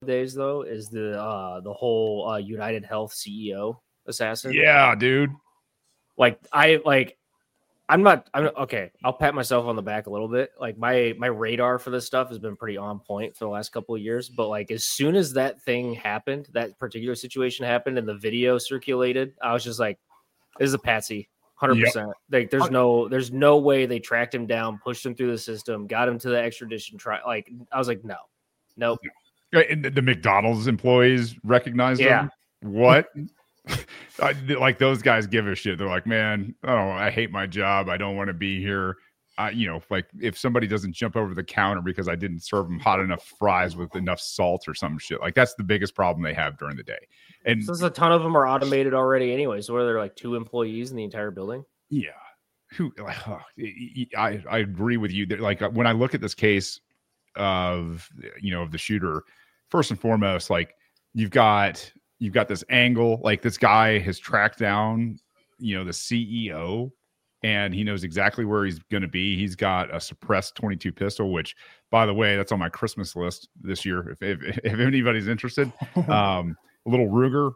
days though is the whole United Health CEO assassin. Yeah, dude. I'm okay. I'll pat myself on the back a little bit. Like my radar for this stuff has been pretty on point for the last couple of years. But like as soon as that thing happened, that particular situation happened, and the video circulated, I was just like, "This is a patsy, 100%." Like there's no way they tracked him down, pushed him through the system, got him to the extradition trial. Like I was like, nope. And the McDonald's employees recognized him. What? Like those guys give a shit. They're like, man, I hate my job. I don't want to be here. Like if somebody doesn't jump over the counter because I didn't serve them hot enough fries with enough salt or some shit. Like that's the biggest problem they have during the day. And since a ton of them are automated already anyway, so are there like 2 employees in the entire building? Yeah. I agree with you. Like when I look at this case of the shooter, first and foremost, like you've got this angle, like this guy has tracked down, the CEO, and he knows exactly where he's going to be. He's got a suppressed 22 pistol, which, by the way, that's on my Christmas list this year. If anybody's interested, a little Ruger,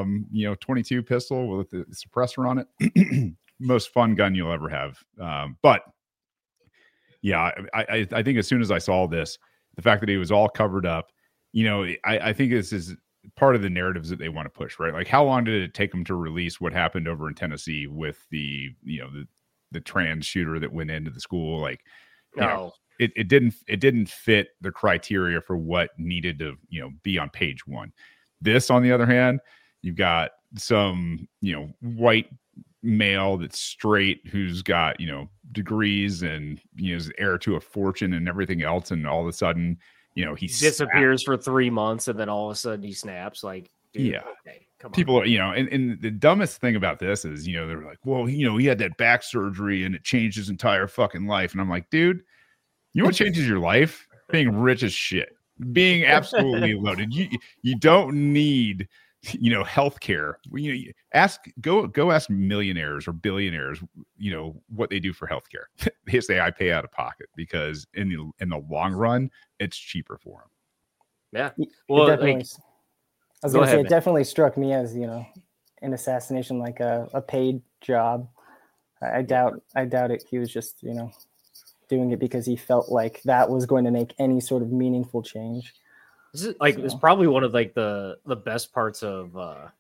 22 pistol with the suppressor on it. Most fun gun you'll ever have. But yeah, I think as soon as I saw this, the fact that he was all covered up, I think this is part of the narratives that they want to push, right? Like how long did it take them to release what happened over in Tennessee with the trans shooter that went into the school? Like, it didn't fit the criteria for what needed to, be on page 1. This, on the other hand, you've got some, white male that's straight who's got, degrees and, is heir to a fortune and everything else. And all of a sudden, he disappears for 3 months and then all of a sudden he snaps. Like, dude, okay, come on. People are, and the dumbest thing about this is, they're like, well, he had that back surgery and it changed his entire fucking life. And I'm like, dude, you know what changes your life? Being rich as shit, being absolutely loaded. You don't need, healthcare. Go ask millionaires or billionaires, what they do for healthcare. They say I pay out of pocket because in the long run, it's cheaper for them. Yeah. Well, I was going to say, it definitely struck me as, an assassination, like a paid job. I doubt it. He was just, doing it because he felt like that was going to make any sort of meaningful change. It's probably one of like the best parts of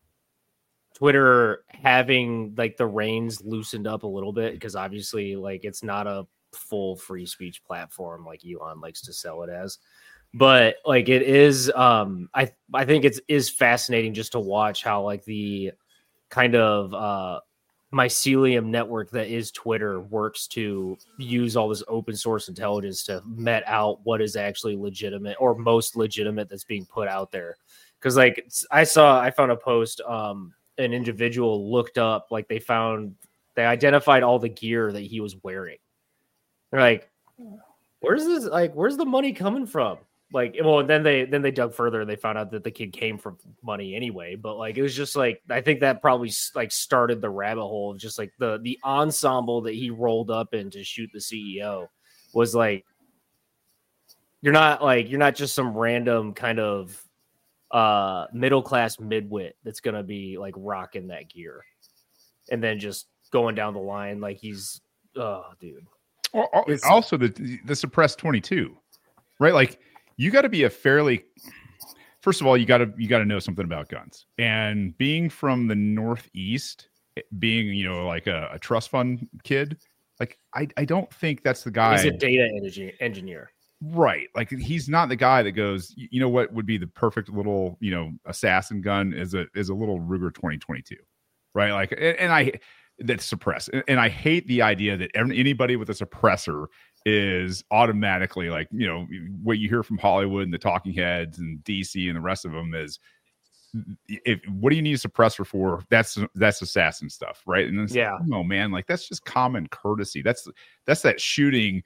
Twitter having like the reins loosened up a little bit, because obviously like it's not a full free speech platform like Elon likes to sell it as, but like it is. I think it is fascinating just to watch how like the kind of mycelium network that is Twitter works to use all this open source intelligence to met out what is actually legitimate or most legitimate that's being put out there. Because like I found a post, an individual looked up, like they identified all the gear that he was wearing. They're like, where's the money coming from? Like, well, then they dug further and they found out that the kid came from money anyway. But like, it was just like, I think that probably like started the rabbit hole of just like the ensemble that he rolled up in to shoot the CEO was like, you're not just some random kind of middle-class midwit that's going to be like rocking that gear and then just going down the line. Like he's, oh dude. Also the suppressed 22, right? Like, you got to be first of all, you got to know something about guns, and being from the Northeast, being, like a trust fund kid, like I don't think that's the guy. He's a data engineer. Right. Like he's not the guy that goes, what would be the perfect little, assassin gun is a little Ruger 2022. Right. Like, and that's suppressed. And I hate the idea that anybody with a suppressor is automatically like, what you hear from Hollywood and the talking heads and DC and the rest of them is, what do you need a suppressor for? That's assassin stuff, right? And it's like, oh man, like that's just common courtesy. That's that shooting,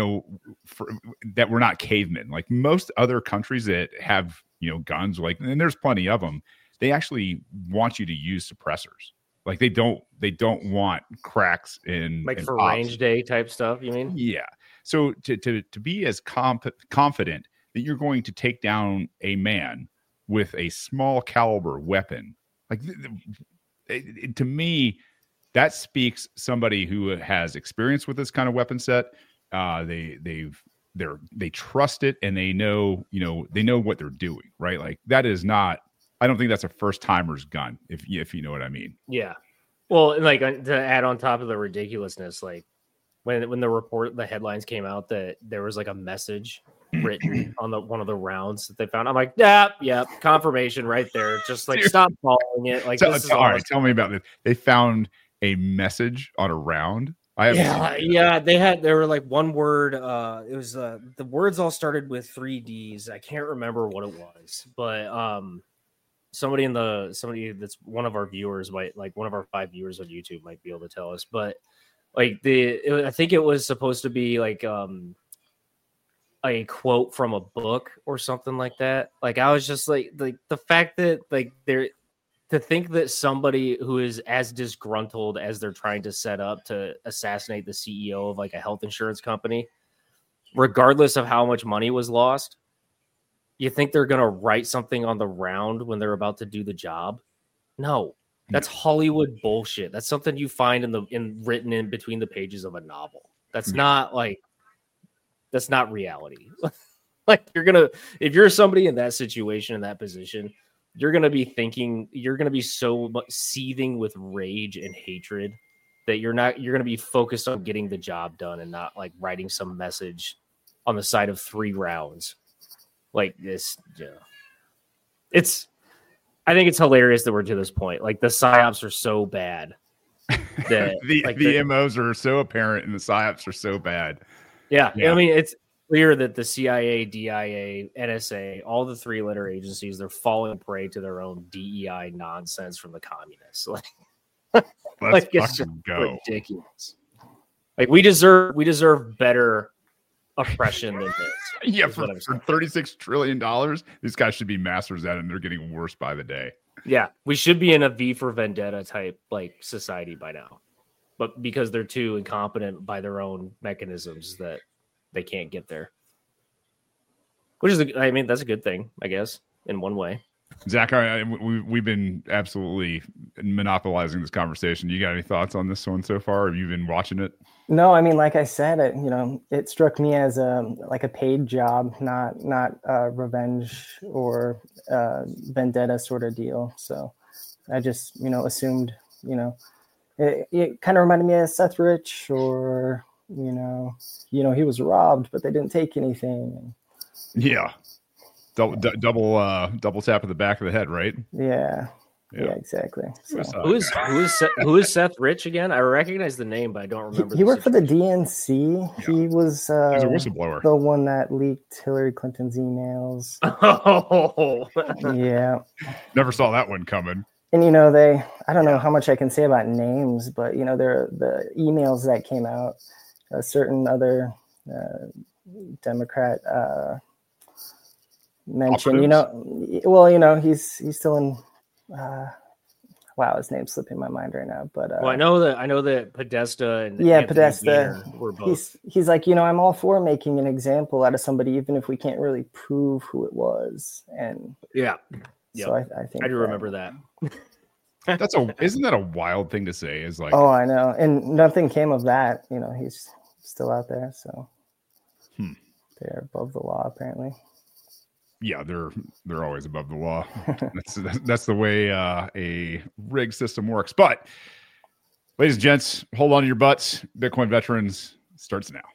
that we're not cavemen. Like most other countries that have, guns, like, and there's plenty of them, they actually want you to use suppressors. Like they don't want cracks in like for range day type stuff. You mean? Yeah. So to be as confident that you're going to take down a man with a small caliber weapon. Like, to me, that speaks somebody who has experience with this kind of weapon set. They trust it, and they know what they're doing, right? Like, that is not, I don't think that's a first timer's gun, if you know what I mean. Yeah. Well, like, to add on top of the ridiculousness, like when the headlines came out that there was like a message written on one of the rounds that they found, I'm like, yeah, confirmation right there. Just like, stop following it. Like, all right, tell me about this. They found a message on a round. There were like one word. It was the words all started with 3 Ds. I can't remember what it was, but somebody that's one of our viewers might, like one of our 5 viewers on YouTube might be able to tell us. But like I think it was supposed to be like a quote from a book or something like that. Like, I was just like the fact that like to think that somebody who is as disgruntled as they're trying to set up to assassinate the CEO of like a health insurance company, regardless of how much money was lost, you think they're going to write something on the round when they're about to do the job? No, that's Hollywood bullshit. That's something you find written in between the pages of a novel. That's not reality. Like, if you're somebody in that situation, in that position, you're going to be so much seething with rage and hatred that you're going to be focused on getting the job done and not like writing some message on the side of 3 rounds like this. Yeah. I think it's hilarious that we're to this point. Like, the psyops are so bad that the MOs are so apparent and the psyops are so bad. Yeah. I mean, it's clear that the CIA, DIA, NSA, all the 3-letter agencies, they're falling prey to their own DEI nonsense from the communists. Like, it's just ridiculous. Like, we deserve better oppression than this. Yeah, for $36 trillion, these guys should be masters at it, and they're getting worse by the day. Yeah, we should be in a V for Vendetta type like society by now, but because they're too incompetent by their own mechanisms that they can't get there. Which is, that's a good thing, I guess, in one way. Zach, we've been absolutely monopolizing this conversation. You got any thoughts on this one so far? Have you been watching it? No, I mean, like I said, it struck me as a paid job, not revenge or vendetta sort of deal. So I just, assumed, it kind of reminded me of Seth Rich, or, he was robbed, but they didn't take anything. Yeah. Double tap at the back of the head, right? Yeah, exactly. So. Who is Seth Rich again? I recognize the name, but I don't remember. He worked for the DNC. Yeah. He was a whistleblower, the one that leaked Hillary Clinton's emails. Oh, yeah. Never saw that one coming. And I don't know how much I can say about names, but there the emails that came out. A certain other Democrat. Mention, he's still in. Wow, his name's slipping my mind right now. But I know that Podesta and Podesta were both. He's like, I'm all for making an example out of somebody, even if we can't really prove who it was. And so I think I do remember that. Isn't that a wild thing to say? Is like, oh, I know, and nothing came of that. He's still out there, so they're above the law apparently. Yeah, they're always above the law. That's the way a rigged system works. But, ladies and gents, hold on to your butts. Bitcoin Veterans starts now.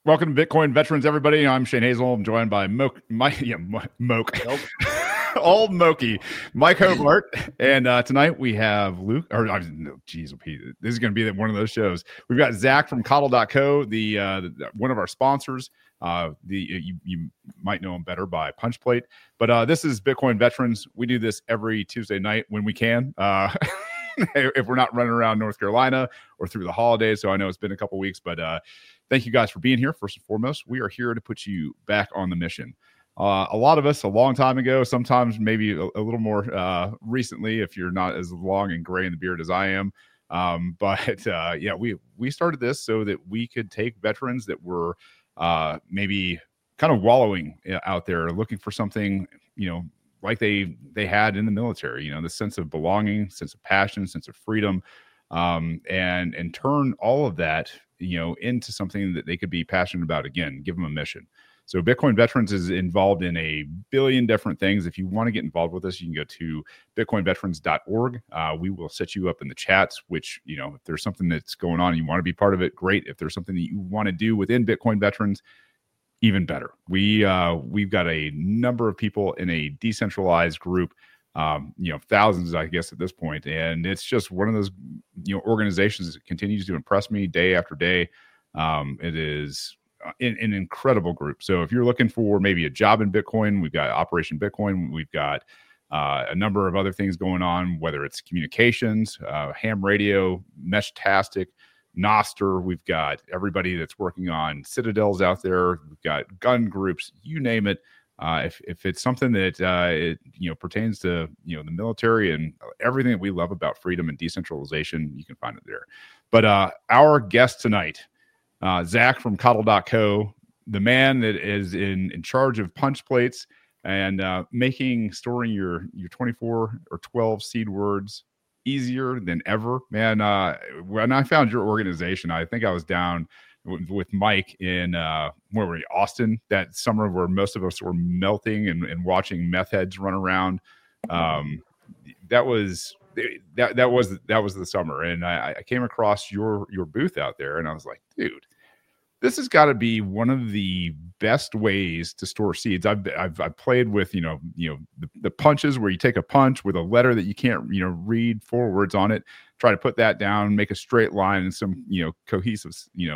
Welcome to Bitcoin Veterans, everybody. I'm Shane Hazel. I'm joined by Moke. Nope. Old Moki, Mike Hobart. And tonight we have Luke, this is going to be one of those shows. We've got Zach from Coddle.co, the one of our sponsors. You might know him better by Punch Plate. But this is Bitcoin Veterans. We do this every Tuesday night when we can. If we're not running around North Carolina or through the holidays. So I know it's been a couple weeks, but thank you guys for being here. First and foremost, we are here to put you back on the mission. A lot of us a long time ago, sometimes maybe a little more recently, if you're not as long and gray in the beard as I am. We started this so that we could take veterans that were maybe kind of wallowing out there, looking for something, like they had in the military, the sense of belonging, sense of passion, sense of freedom, and turn all of that, into something that they could be passionate about again, give them a mission. So Bitcoin Veterans is involved in a billion different things. If you want to get involved with us, you can go to bitcoinveterans.org. We will set you up in the chats, which, if there's something that's going on and you want to be part of it, great. If there's something that you want to do within Bitcoin Veterans, even better. We've got a number of people in a decentralized group, thousands, I guess, at this point. And it's just one of those, organizations that continues to impress me day after day. It is an incredible group. So if you're looking for maybe a job in Bitcoin, we've got Operation Bitcoin. We've got a number of other things going on, whether it's communications, ham radio, Meshtastic, Nostr. We've got everybody that's working on citadels out there. We've got gun groups, you name it. If it's something that pertains to the military and everything that we love about freedom and decentralization, you can find it there. But our guest tonight, Zach from Coddle.co, the man that is in charge of punch plates and storing your 24 or 12 seed words easier than ever. Man, when I found your organization, I think I was down with Mike in where were we, Austin, that summer where most of us were melting and watching meth heads run around. That was the summer, and I came across your booth out there, and I was like, dude, this has got to be one of the best ways to store seeds. I've played with the punches where you take a punch with a letter that you can't read forwards on it, try to put that down, make a straight line and some cohesive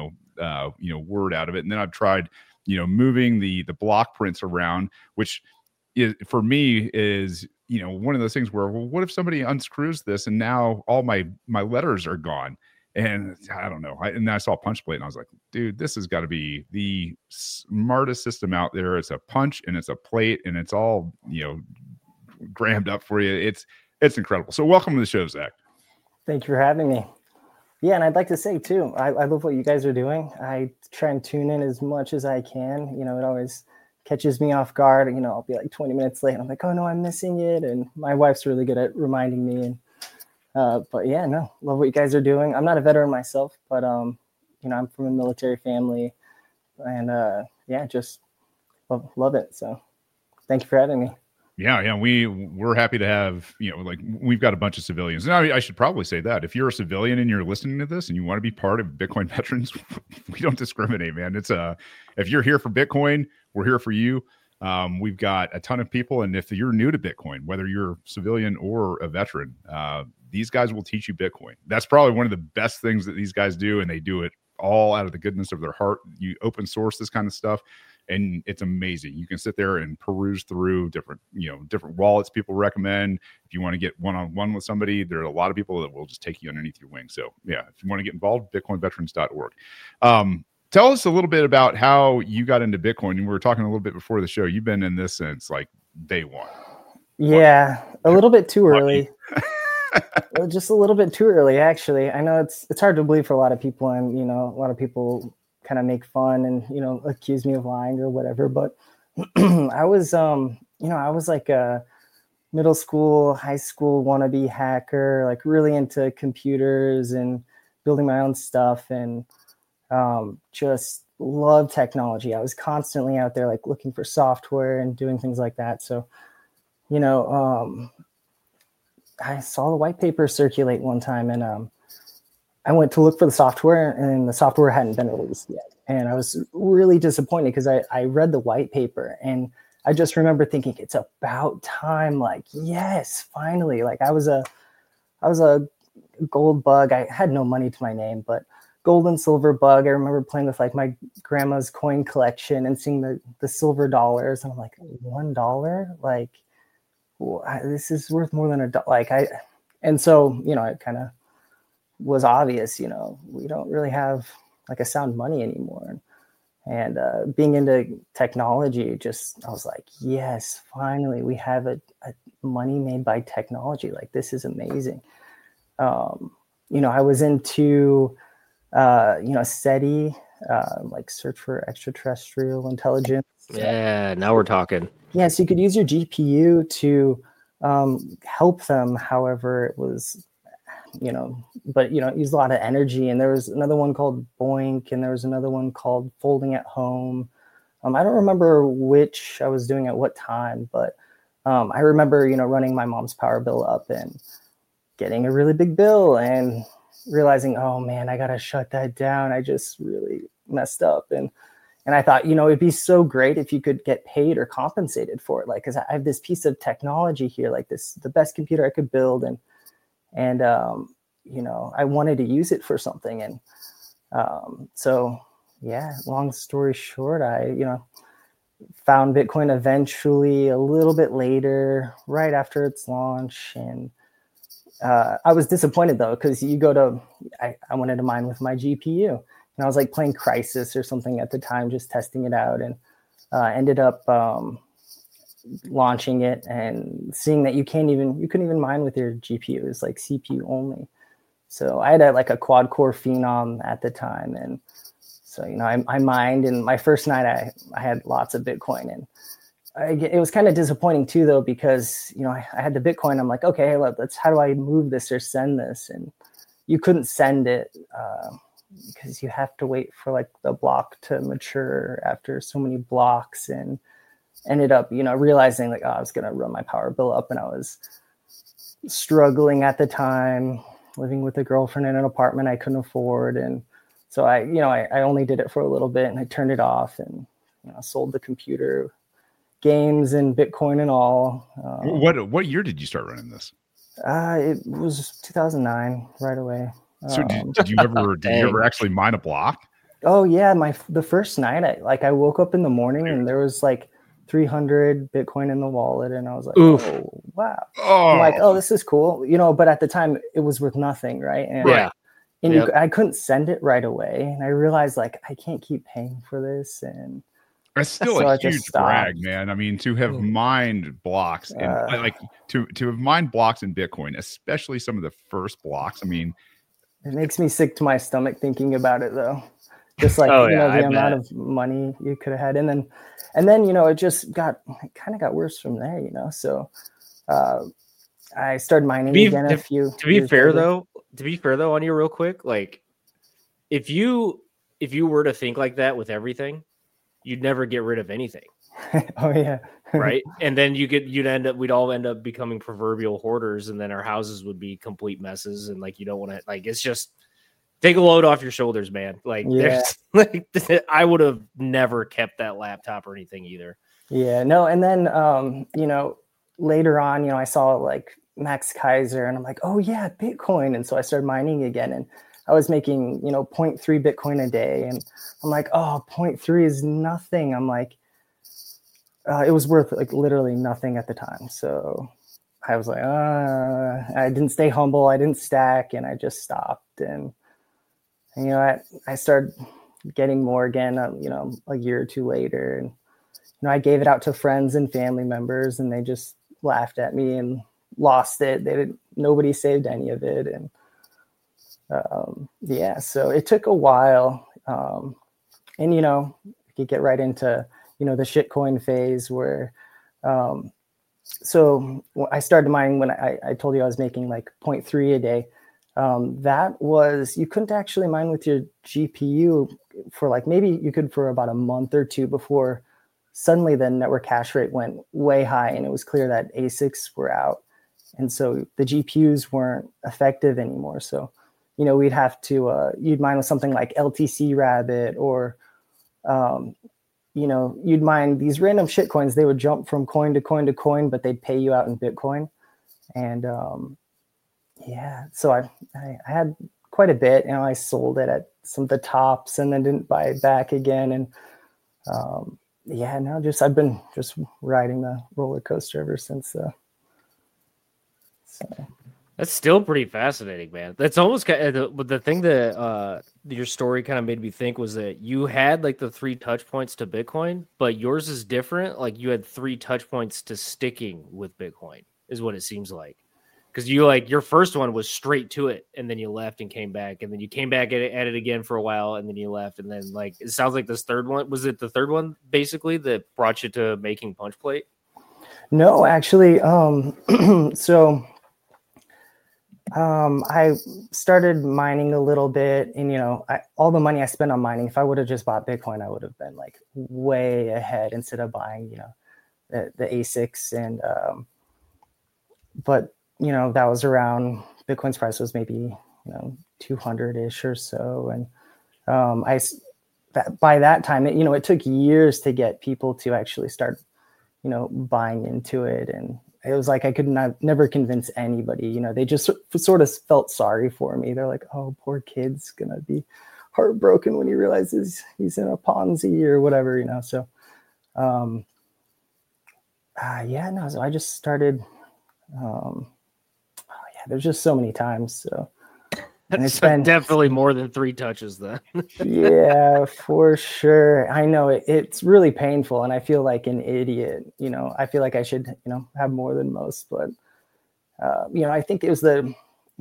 word out of it, and then I've tried moving the block prints around, which is for me is one of those things where, well, what if somebody unscrews this and now all my letters are gone? And I don't know. And then I saw Punch Plate and I was like, dude, this has got to be the smartest system out there. It's a punch and it's a plate and it's all, grammed up for you. It's incredible. So welcome to the show, Zach. Thank you for having me. Yeah. And I'd like to say too, I love what you guys are doing. I try and tune in as much as I can. It always catches me off guard. I'll be like 20 minutes late. And I'm like, oh no, I'm missing it. And my wife's really good at reminding me. And but yeah, no, love what you guys are doing. I'm not a veteran myself, but I'm from a military family, and just love it. So thank you for having me. Yeah, we're happy to have, we've got a bunch of civilians. And I should probably say that if you're a civilian and you're listening to this and you want to be part of Bitcoin Veterans, we don't discriminate, man. It's if you're here for Bitcoin, we're here for you. We've got a ton of people, and if you're new to Bitcoin, whether you're civilian or a veteran, these guys will teach you Bitcoin. That's probably one of the best things that these guys do, and they do it all out of the goodness of their heart. You open source this kind of stuff, and it's amazing. You can sit there and peruse through different wallets people recommend. If you want to get one-on-one with somebody, there are a lot of people that will just take you underneath your wing. So yeah, if you want to get involved, bitcoinveterans.org. Tell us a little bit about how you got into Bitcoin. And we were talking a little bit before the show. You've been in this since like day one. Yeah, a little bit too early. Just a little bit too early, actually. I know it's hard to believe for a lot of people, and a lot of people kind of make fun and accuse me of lying or whatever. But I was I was like a middle school, high school wannabe hacker, like really into computers and building my own stuff, and just love technology. I was constantly out there like looking for software and doing things like that. So, I saw the white paper circulate one time, and I went to look for the software, and the software hadn't been released yet. And I was really disappointed because I read the white paper, and I just remember thinking it's about time. Like, yes, finally. Like I was a gold bug. I had no money to my name, but gold and silver bug. I remember playing with like my grandma's coin collection and seeing the silver dollars. And I'm like, $1? Like, this is worth more than $1. And so, you know, it kind of was obvious, you know, we don't really have like a sound money anymore. And being into technology, I was like, yes, finally we have a money made by technology. Like, this is amazing. You know, I was into, you know, SETI, like search for extraterrestrial intelligence. Yeah, now we're talking. Yeah, so you could use your GPU to help them. However, it was, you know, but, you know, it used a lot of energy. And there was another one called Boink, and there was another one called Folding at Home. I don't remember which I was doing at what time, but I remember, you know, running my mom's power bill up and getting a really big bill and realizing, oh man, I got to shut that down. I just really messed up. And I thought, you know, it'd be so great if you could get paid or compensated for it. Like, cause I have this piece of technology here, like the best computer I could build. And you know, I wanted to use it for something. And so, yeah, long story short, I, you know, found Bitcoin eventually a little bit later, right after its launch. And I was disappointed though, because I wanted to mine with my GPU, and I was like playing Crysis or something at the time, just testing it out, and ended up launching it and seeing that you couldn't even mine with your GPU. It's like CPU only. So I had like a quad core Phenom at the time, and so, you know, I mined, and my first night I had lots of Bitcoin, and it was kind of disappointing too, though, because, you know, I had the Bitcoin. I'm like, okay, let's how do I move this or send this? And you couldn't send it because you have to wait for like the block to mature after so many blocks, and ended up, you know, realizing like, oh, I was going to run my power bill up, and I was struggling at the time, living with a girlfriend in an apartment I couldn't afford. And so I only did it for a little bit, and I turned it off, and, you know, sold the computer, games and Bitcoin and all. What year did you start running this? It was 2009, right away. So did you ever actually mine a block? Oh yeah, the first night I woke up in the morning and there was like 300 Bitcoin in the wallet, and I was like, oof. Oh wow. Oh. I'm like, oh, this is cool, you know. But at the time, it was worth nothing, right? And, yeah. And I couldn't send it right away, and I realized like I can't keep paying for this, and that's still a huge brag, man. I mean, to have mined blocks and like to have mined blocks in Bitcoin, especially some of the first blocks. I mean, it makes me sick to my stomach thinking about it, though. Just like, you know, the amount of money you could have had, and then you know, it kind of got worse from there, you know. So I started mining again a few. To be fair though, on you real quick, like if you were to think like that with everything, you'd never get rid of anything. Oh yeah. Right. And then we'd all end up becoming proverbial hoarders, and then our houses would be complete messes. And like, you don't want to, like, it's just take a load off your shoulders, man. Like, there's like, I would have never kept that laptop or anything either. Yeah, no. And then, you know, later on, you know, I saw like Max Kaiser, and I'm like, oh yeah, Bitcoin. And so I started mining again, and I was making, you know, 0.3 Bitcoin a day. And I'm like, oh, 0.3 is nothing. I'm like, it was worth like literally nothing at the time. So I was like, I didn't stay humble. I didn't stack, and I just stopped. And you know, I started getting more again, you know, a year or two later. And, you know, I gave it out to friends and family members, and they just laughed at me and lost it. Nobody saved any of it. And yeah, so it took a while. And, you know, you could get right into, you know, the shitcoin phase where, so I started mining when I told you I was making like 0.3 a day. That was, you couldn't actually mine with your GPU for like, maybe you could for about a month or two before suddenly the network hash rate went way high, and it was clear that ASICs were out. And so the GPUs weren't effective anymore. So we'd have to, you'd mine with something like LTC Rabbit, or, you'd mine these random shit coins. They would jump from coin to coin to coin, but they'd pay you out in Bitcoin. And so I had quite a bit. I sold it at some of the tops and then didn't buy it back again. And now I've been just riding the roller coaster ever since. So. That's still pretty fascinating, man. That's almost the thing that your story kind of made me think was that you had like the 3 touch points to Bitcoin, but yours is different. Like you had 3 touch points to sticking with Bitcoin, is what it seems like. Because your first one was straight to it, and then you left and came back, and then you came back at it again for a while, and then you left, and then it sounds like this third one, was it the third one basically that brought you to making Punch Plate? No, actually, so I started mining a little bit, and all the money I spent on mining, if I would have just bought Bitcoin, I would have been like way ahead instead of buying the ASICs, and but that was around, Bitcoin's price was maybe 200-ish or so, and by that time, it took years to get people to actually start buying into it, and it was like I could never convince anybody. They just sort of felt sorry for me. They're like, "Oh, poor kid's gonna be heartbroken when he realizes he's in a Ponzi or whatever." So so I just started. There's just so many times. So, and it's been definitely more than 3 touches then. Yeah, for sure. I know it's really painful, and I feel like an idiot. I feel like I should, have more than most, but I think it was the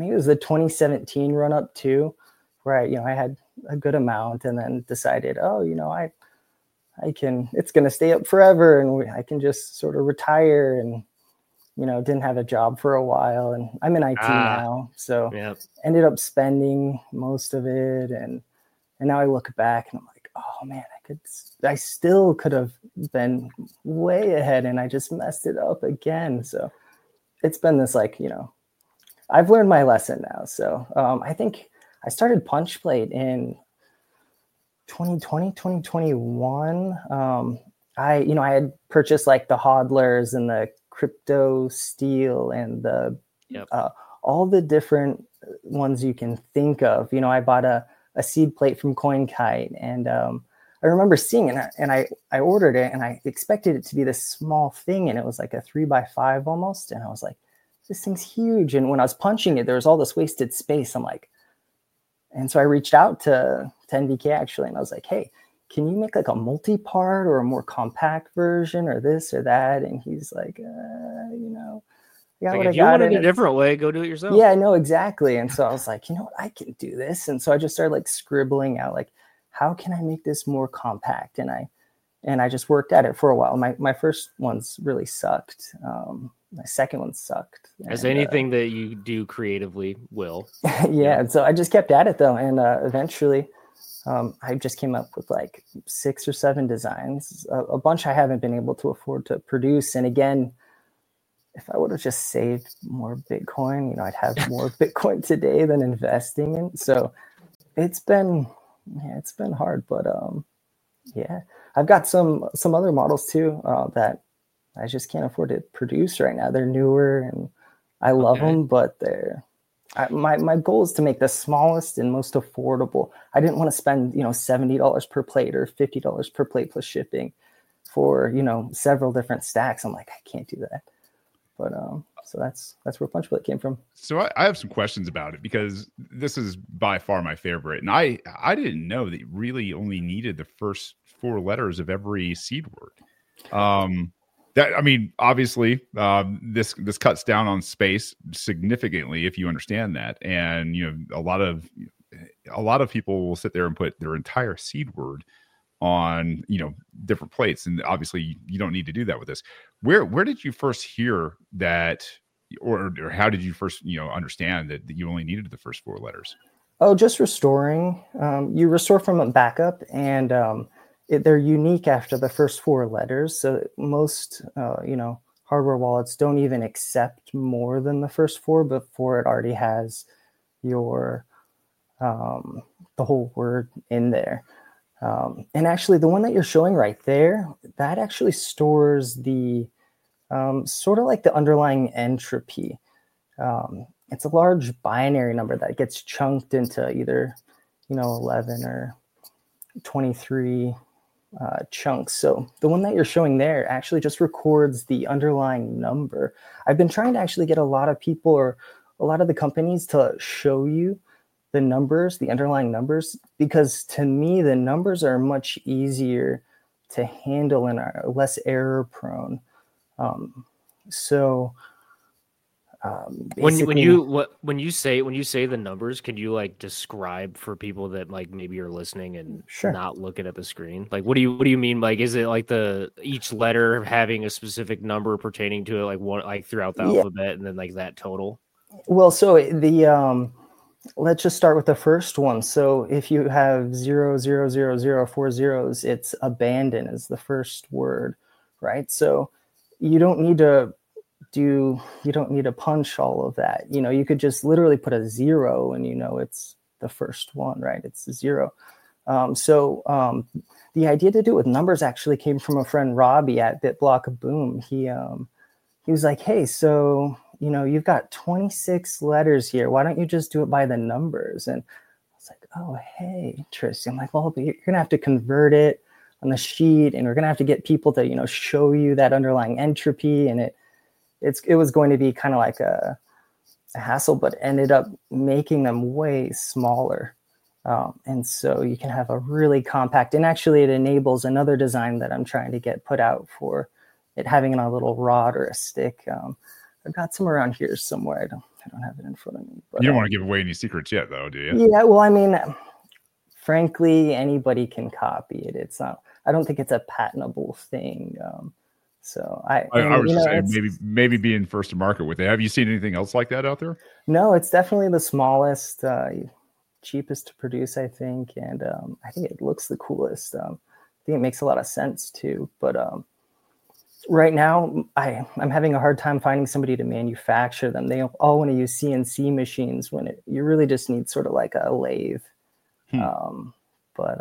2017 run up too, where I had a good amount, and then decided, I can, it's going to stay up forever, and I can just sort of retire, and didn't have a job for a while, and I'm in IT now. So ended up spending most of it. And now I look back and I'm like, oh man, I still could have been way ahead, and I just messed it up again. So it's been this I've learned my lesson now. So I think I started Punch Plate in 2020, 2021. I had purchased the hodlers and the crypto steel and the all the different ones you can think of. I bought a seed plate from CoinKite, and I remember seeing it, and I ordered it, and I expected it to be this small thing, and it was like a 3x5 almost, and I was like, this thing's huge. And when I was punching it, there was all this wasted space. I'm like, and so I reached out to NVK actually, and I was like, hey, can you make a multi-part or a more compact version or this or that? And he's like, if you want it a different way, go do it yourself. Yeah, I know, exactly. And so I was like, I can do this. And so I just started scribbling out, how can I make this more compact? And I just worked at it for a while. My first ones really sucked. My second one sucked. As anything that you do creatively will. Yeah. And so I just kept at it though. And eventually, I just came up with 6 or 7 designs, a bunch I haven't been able to afford to produce. And again, if I would have just saved more Bitcoin, I'd have more Bitcoin today than investing in. So it's been hard, but I've got some other models too that I just can't afford to produce right now. They're newer and I love them, but my goal is to make the smallest and most affordable. I didn't want to spend, $70 per plate or $50 per plate plus shipping for, several different stacks. I'm like, I can't do that. But so that's where Punch Plate came from. So I have some questions about it, because this is by far my favorite. And I didn't know that you really only needed the first 4 letters of every seed word. Obviously, this cuts down on space significantly if you understand that. And a lot of people will sit there and put their entire seed word on different plates, and obviously you don't need to do that with this. Where did you first hear that, or how did you first understand that you only needed the first 4 letters? Oh, just restoring. You restore from a backup, and they're unique after the first 4 letters. So most, hardware wallets don't even accept more than the first 4 before it already has your the whole word in there. And actually, the one that you're showing right there, that actually stores the sort of like the underlying entropy. It's a large binary number that gets chunked into either, 11 or 23 chunks. So the one that you're showing there actually just records the underlying number. I've been trying to actually get a lot of people or a lot of the companies to show you the numbers, the underlying numbers, because to me, the numbers are much easier to handle and are less error prone. When you say the numbers, can you like describe for people that like maybe are listening and not looking at the screen? Like, what do you mean? Like, is it like each letter having a specific number pertaining to it, like one, like throughout the alphabet, and then like that total? Well, so let's just start with the first one. So if you have 0, 4 zeros, it's abandon is the first word, right? So you don't need to punch all of that. You could just literally put a 0 and it's the first one, right? It's a 0. The idea to do it with numbers actually came from a friend, Robbie at BitBlock Boom. He was like, hey, so you've got 26 letters here. Why don't you just do it by the numbers? And I was like, oh, hey, interesting. I'm like, well, but you're going to have to convert it on the sheet, and we're going to have to get people to, show you that underlying entropy. And it was going to be kind of like a hassle, but ended up making them way smaller. And so you can have a really compact, and actually it enables another design that I'm trying to get put out for it having a little rod or a stick. I've got some around here somewhere. I don't have it in front of me. But, you don't want to give away any secrets yet, though, do you? Yeah, well, I mean, frankly, anybody can copy it. It's not. I don't think it's a patentable thing. So I was just saying maybe being first to market with it. Have you seen anything else like that out there? No, it's definitely the smallest, cheapest to produce, I think, and I think it looks the coolest. I think it makes a lot of sense too, but. Right now, I'm having a hard time finding somebody to manufacture them. They all want to use CNC machines when you really just need sort of like a lathe. But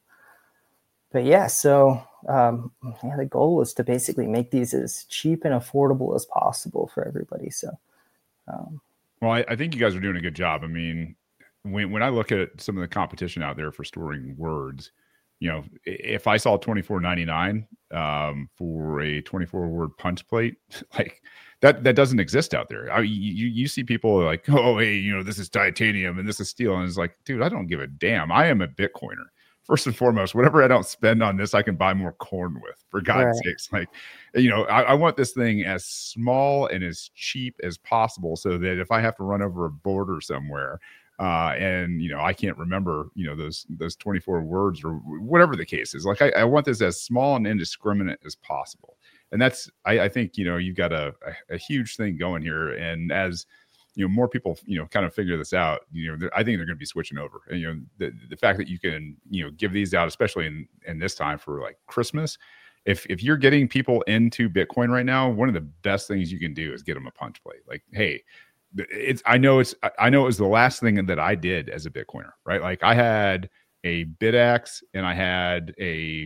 yeah, so the goal is to basically make these as cheap and affordable as possible for everybody. So, well, I think you guys are doing a good job. I mean, when I look at some of the competition out there for storing words, if I saw $24.99 for a 24-word punch plate, like that doesn't exist out there. You see people like, oh, hey, this is titanium and this is steel, and it's like, dude, I don't give a damn. I am a Bitcoiner. First and foremost, whatever I don't spend on this, I can buy more corn with. For God's sakes, like, I want this thing as small and as cheap as possible, so that if I have to run over a border somewhere. And I can't remember those 24 words or whatever the case is. Like I want this as small and indiscriminate as possible, and that's I think you've got a huge thing going here. And as more people kind of figure this out, I think they're going to be switching over. And the fact that you can give these out, especially in this time for like Christmas. If you're getting people into Bitcoin right now, one of the best things you can do is get them a punch plate. Like, hey. I know it was the last thing that I did as a Bitcoiner, right? Like I had a BitX and I had a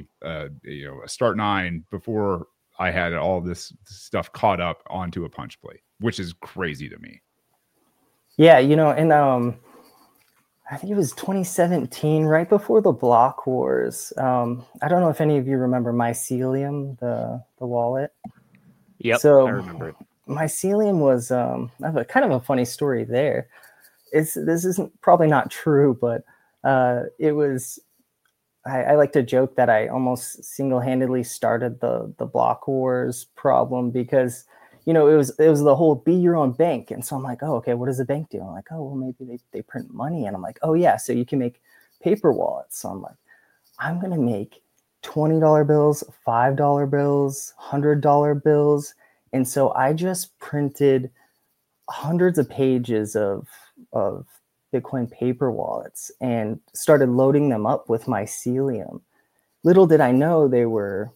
Start9 before I had all this stuff caught up onto a punch plate, which is crazy to me. Yeah, and I think it was 2017, right before the block wars. I don't know if any of you remember Mycelium, the wallet. Yep, so I remember it. Mycelium was I have a kind of a funny story there. This isn't probably not true, but it was. I like to joke that I almost single-handedly started the block wars problem because it was the whole be your own bank, and so I'm like, oh, okay, what does a bank do? I'm like, oh, well, maybe they print money, and I'm like, oh yeah, so you can make paper wallets. So I'm like, I'm gonna make $20 bills, $5 bills, $100 bills. And so I just printed hundreds of pages of Bitcoin paper wallets and started loading them up with Mycelium. Little did I know they were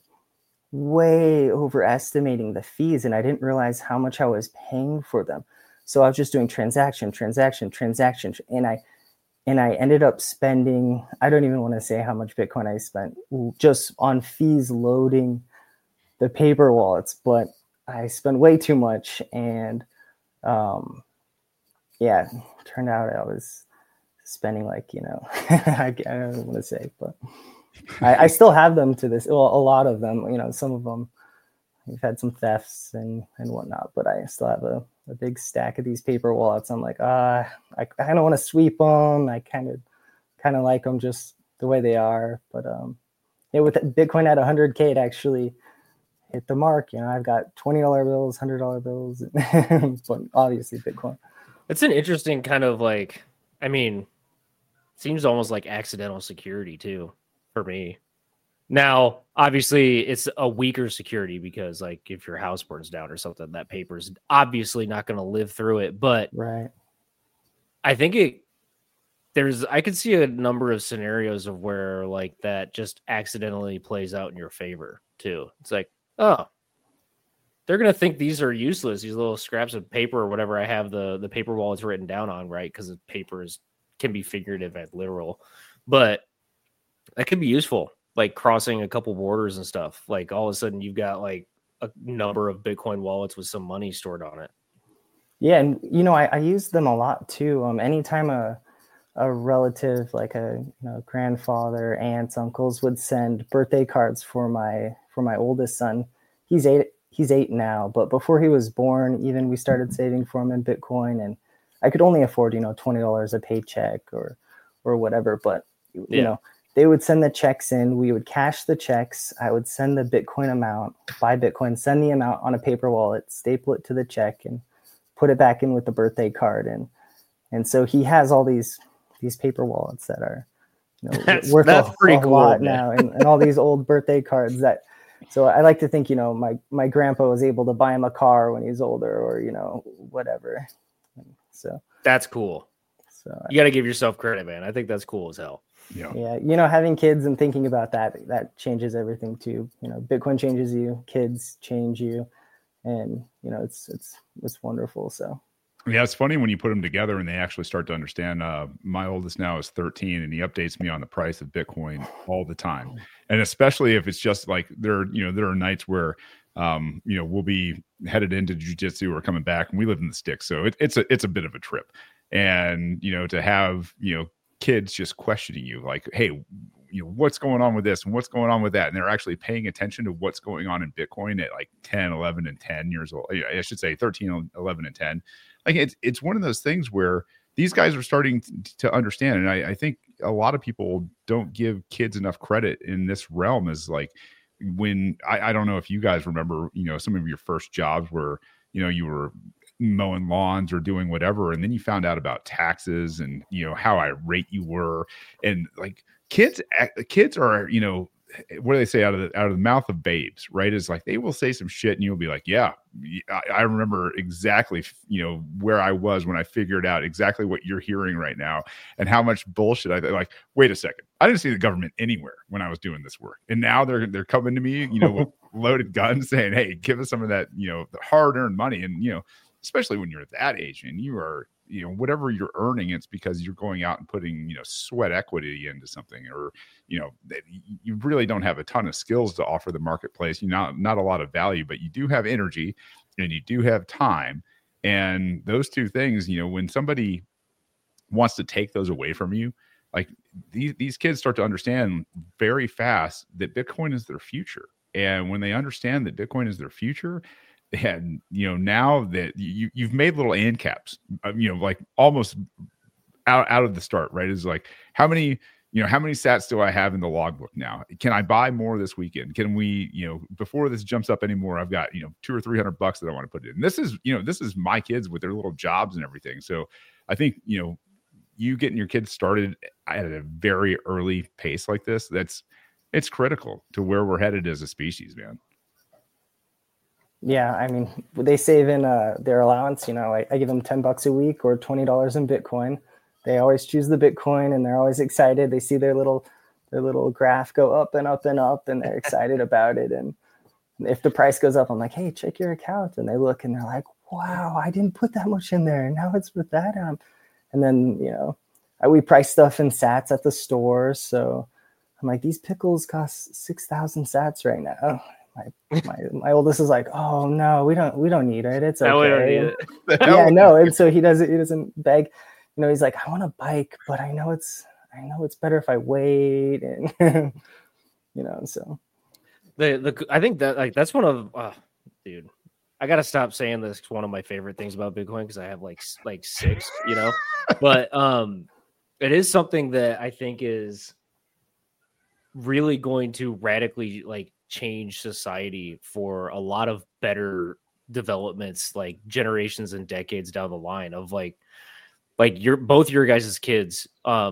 way overestimating the fees, and I didn't realize how much I was paying for them. So I was just doing transaction, and And I ended up spending, I don't even want to say how much Bitcoin I spent just on fees loading the paper wallets, but I spent way too much. And yeah, turned out I was spending like, you know, I don't want to say, but I still have them to this. Well, a lot of them, you know, some of them, we've had some thefts and whatnot, but I still have a big stack of these paper wallets. I'm like, I don't want to sweep them. I kind of like them just the way they are. But yeah, with Bitcoin at 100K, it actually hit the mark. You know, I've got $20 bills, $100 bills, but obviously Bitcoin. It's an interesting kind of like, I mean, seems almost like accidental security too for me. Now, obviously, it's a weaker security because, like, if your house burns down or something, that paper is obviously not going to live through it. But right, I think I could see a number of scenarios of where like that just accidentally plays out in your favor too. It's like, oh, they're going to think these are useless, these little scraps of paper or whatever I have the paper wallets written down on, right? Because the paper can be figurative and literal, but that could be useful. Like crossing a couple borders and stuff. Like all of a sudden you've got like a number of Bitcoin wallets with some money stored on it. Yeah. And, you know, I use them a lot too. Anytime a relative, like a grandfather, aunts, uncles would send birthday cards for my oldest son. He's eight now, but before he was born, even we started saving for him in Bitcoin, and I could only afford, $20 a paycheck or whatever. But, you know, they would send the checks in, we would cash the checks. I would send the Bitcoin amount, buy Bitcoin, send the amount on a paper wallet, staple it to the check and put it back in with the birthday card. And so he has all these paper wallets that are, worth a cool, lot now, and all these old birthday cards so I like to think, my grandpa was able to buy him a car when he's older or, whatever. So that's cool. So you got to give yourself credit, man. I think that's cool as hell. Yeah. Having kids and thinking about that changes everything too. Bitcoin changes you, kids change you, and it's wonderful. So yeah, it's funny when you put them together and they actually start to understand. My oldest now is 13, and he updates me on the price of Bitcoin all the time. And especially if it's just like there are nights where we'll be headed into jiu-jitsu or coming back, and we live in the sticks, so it's a bit of a trip. And to have kids just questioning you like, hey, what's going on with this and what's going on with that, and they're actually paying attention to what's going on in Bitcoin at like 10, 11, and 10 years old. I should say 13, 11, and 10. Like it's one of those things where these guys are starting to understand. And I think a lot of people don't give kids enough credit in this realm. Is like when I don't know if you guys remember, some of your first jobs where, you were mowing lawns or doing whatever, and then you found out about taxes and, how irate you were. And like kids are, what do they say out of the mouth of babes, right? Is like they will say some shit and you'll be like, yeah, I remember exactly, where I was when I figured out exactly what you're hearing right now and how much bullshit like, wait a second, I didn't see the government anywhere when I was doing this work. And now they're coming to me, with loaded guns saying, hey, give us some of that, the hard-earned money. And, especially when you're at that age and you are, whatever you're earning, it's because you're going out and putting, sweat equity into something, or, you really don't have a ton of skills to offer the marketplace. Not a lot of value, but you do have energy and you do have time. And those two things, when somebody wants to take those away from you, like these kids start to understand very fast that Bitcoin is their future. And when they understand that Bitcoin is their future, and now that you've made little end caps, like almost out of the start, right? Is like how many sats do I have in the logbook now? Can I buy more this weekend? Can we, before this jumps up anymore, I've got $200 or $300 that I want to put in. And this is my kids with their little jobs and everything. So I think you getting your kids started at a very early pace like this, it's critical to where we're headed as a species, man. Yeah, I mean, they save in their allowance. I give them $10 a week or $20 in Bitcoin. They always choose the Bitcoin, and they're always excited. They see their little graph go up and up and up, and they're excited about it. And if the price goes up, I'm like, hey, check your account. And they look, and they're like, wow, I didn't put that much in there, and now it's with that. And then we price stuff in sats at the store. So I'm like, these pickles cost 6,000 sats right now. My oldest is like, oh no, we don't need it. It's okay. No, we don't need it. Yeah, no. And so he doesn't beg. You know, he's like, I want a bike, but I know it's better if I wait, and you know. So I think that like that's one of dude. I gotta stop saying this. It's one of my favorite things about Bitcoin because I have like 6, you know. But it is something that I think is really going to radically like change society for a lot of better developments, like generations and decades down the line of like both your guys' kids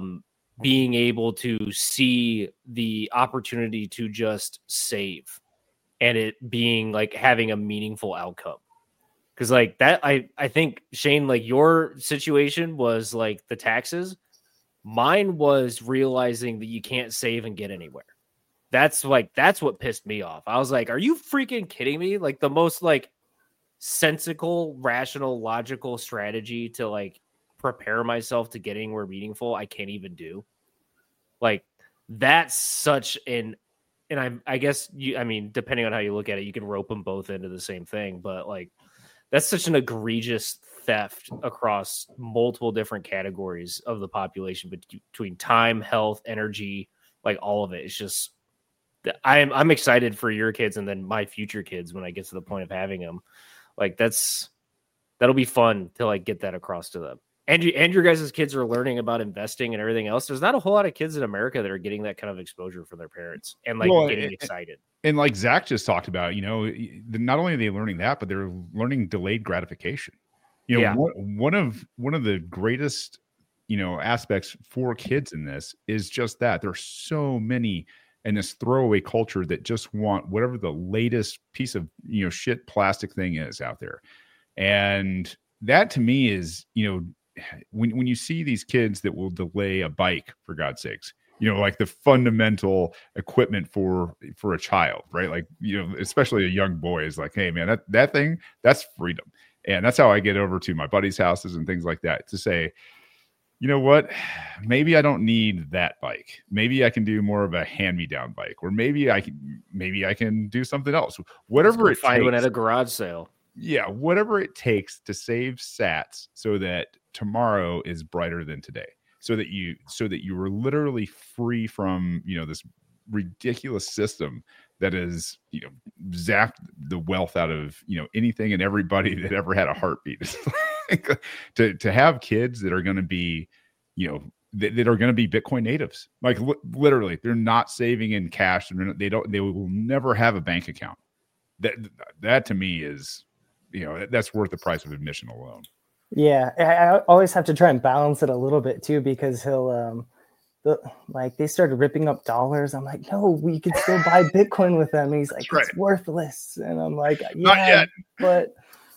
being able to see the opportunity to just save and it being like having a meaningful outcome. Because like that, I think Shane, like your situation was like the taxes. Mine was realizing that you can't save and get anywhere. That's what pissed me off. I was like, are you freaking kidding me? Like the most like sensical, rational, logical strategy to like prepare myself to get anywhere meaningful, I can't even do. Like that's such an, and I guess depending on how you look at it, you can rope them both into the same thing, but like that's such an egregious theft across multiple different categories of the population between time, health, energy, like all of it. It's just, I'm excited for your kids and then my future kids when I get to the point of having them. Like that'll be fun to like get that across to them. And your guys' kids are learning about investing and everything else. There's not a whole lot of kids in America that are getting that kind of exposure from their parents and like getting excited. And like Zach just talked about, you know, not only are they learning that, but they're learning delayed gratification. You know, one of the greatest, you know, aspects for kids in this is just that there's so many in this throwaway culture that just want whatever the latest piece of, you know, shit plastic thing is out there. And that to me is, you know, when you see these kids that will delay a bike, for God's sakes, you know, like the fundamental equipment for a child, right? Like, you know, especially a young boy is like, hey man, that thing, that's freedom. And that's how I get over to my buddies' houses and things like that to say, you know what, maybe I don't need that bike. Maybe I can do more of a hand-me-down bike, or maybe I can do something else. Whatever it find takes. One at a garage sale. Yeah, whatever it takes to save sats so that tomorrow is brighter than today. So that you were literally free from, you know, this ridiculous system that is, you know, zapped the wealth out of, you know, anything and everybody that ever had a heartbeat. to have kids that are going to be, you know, that are going to be Bitcoin natives, like literally, they're not saving in cash, and they will never have a bank account. That to me is, you know, that's worth the price of admission alone. Yeah, I always have to try and balance it a little bit too, because he'll like they started ripping up dollars. I'm like, no, we can still buy Bitcoin with them. And he's like, it's worthless. And I'm like, yeah, not yet. But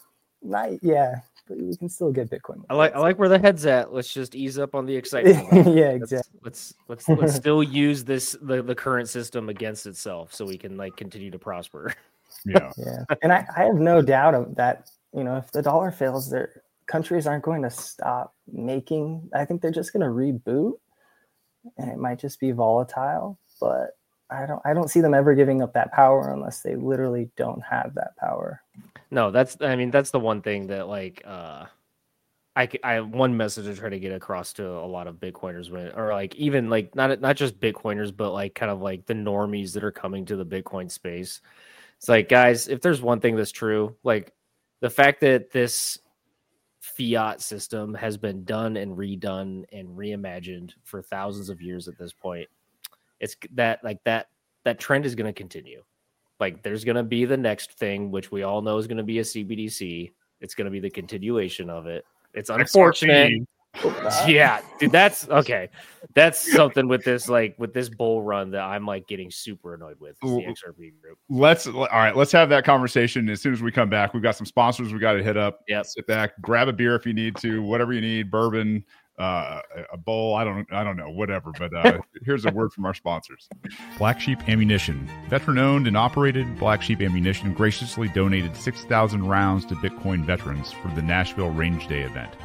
we can still get Bitcoin. I like where the head's at. Let's just ease up on the excitement. Yeah, exactly. Let's still use the current system against itself so we can like continue to prosper. Yeah. Yeah. And I have no doubt of that, you know, if the dollar fails, their countries aren't going to stop making. I think they're just going to reboot, and it might just be volatile, but I don't see them ever giving up that power unless they literally don't have that power. No, that's the one thing that like I one message to try to get across to a lot of Bitcoiners or like even like not just Bitcoiners, but like kind of like the normies that are coming to the Bitcoin space. It's like, guys, if there's one thing that's true, like the fact that this fiat system has been done and redone and reimagined for thousands of years at this point, it's that like that trend is going to continue. Like there's going to be the next thing, which we all know is going to be a CBDC. It's going to be the continuation of it. It's unfortunate. Yeah, dude, that's okay. That's something with this bull run that I'm like getting super annoyed with. The XRP group. All right, let's have that conversation as soon as we come back. We've got some sponsors we got to hit up. Yep. Sit back, grab a beer if you need to, whatever you need, bourbon, a bowl. I don't know, whatever. But here's a word from our sponsors. Black Sheep Ammunition, veteran-owned and operated. Black Sheep Ammunition graciously donated 6,000 rounds to Bitcoin veterans for the Nashville Range Day event.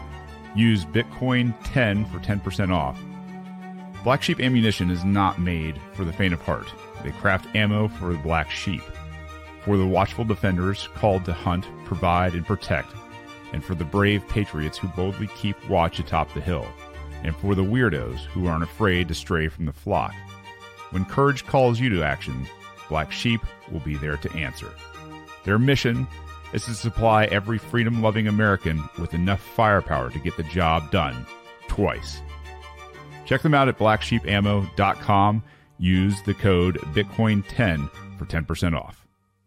Use Bitcoin 10 for 10% off. Black Sheep Ammunition is not made for the faint of heart. They craft ammo for the black sheep, for the watchful defenders called to hunt, provide, and protect, and for the brave patriots who boldly keep watch atop the hill, and for the weirdos who aren't afraid to stray from the flock. When courage calls you to action, Black Sheep will be there to answer. Their mission is to supply every freedom-loving American with enough firepower to get the job done twice. Check them out at blacksheepammo.com. Use the code Bitcoin10 for 10% off.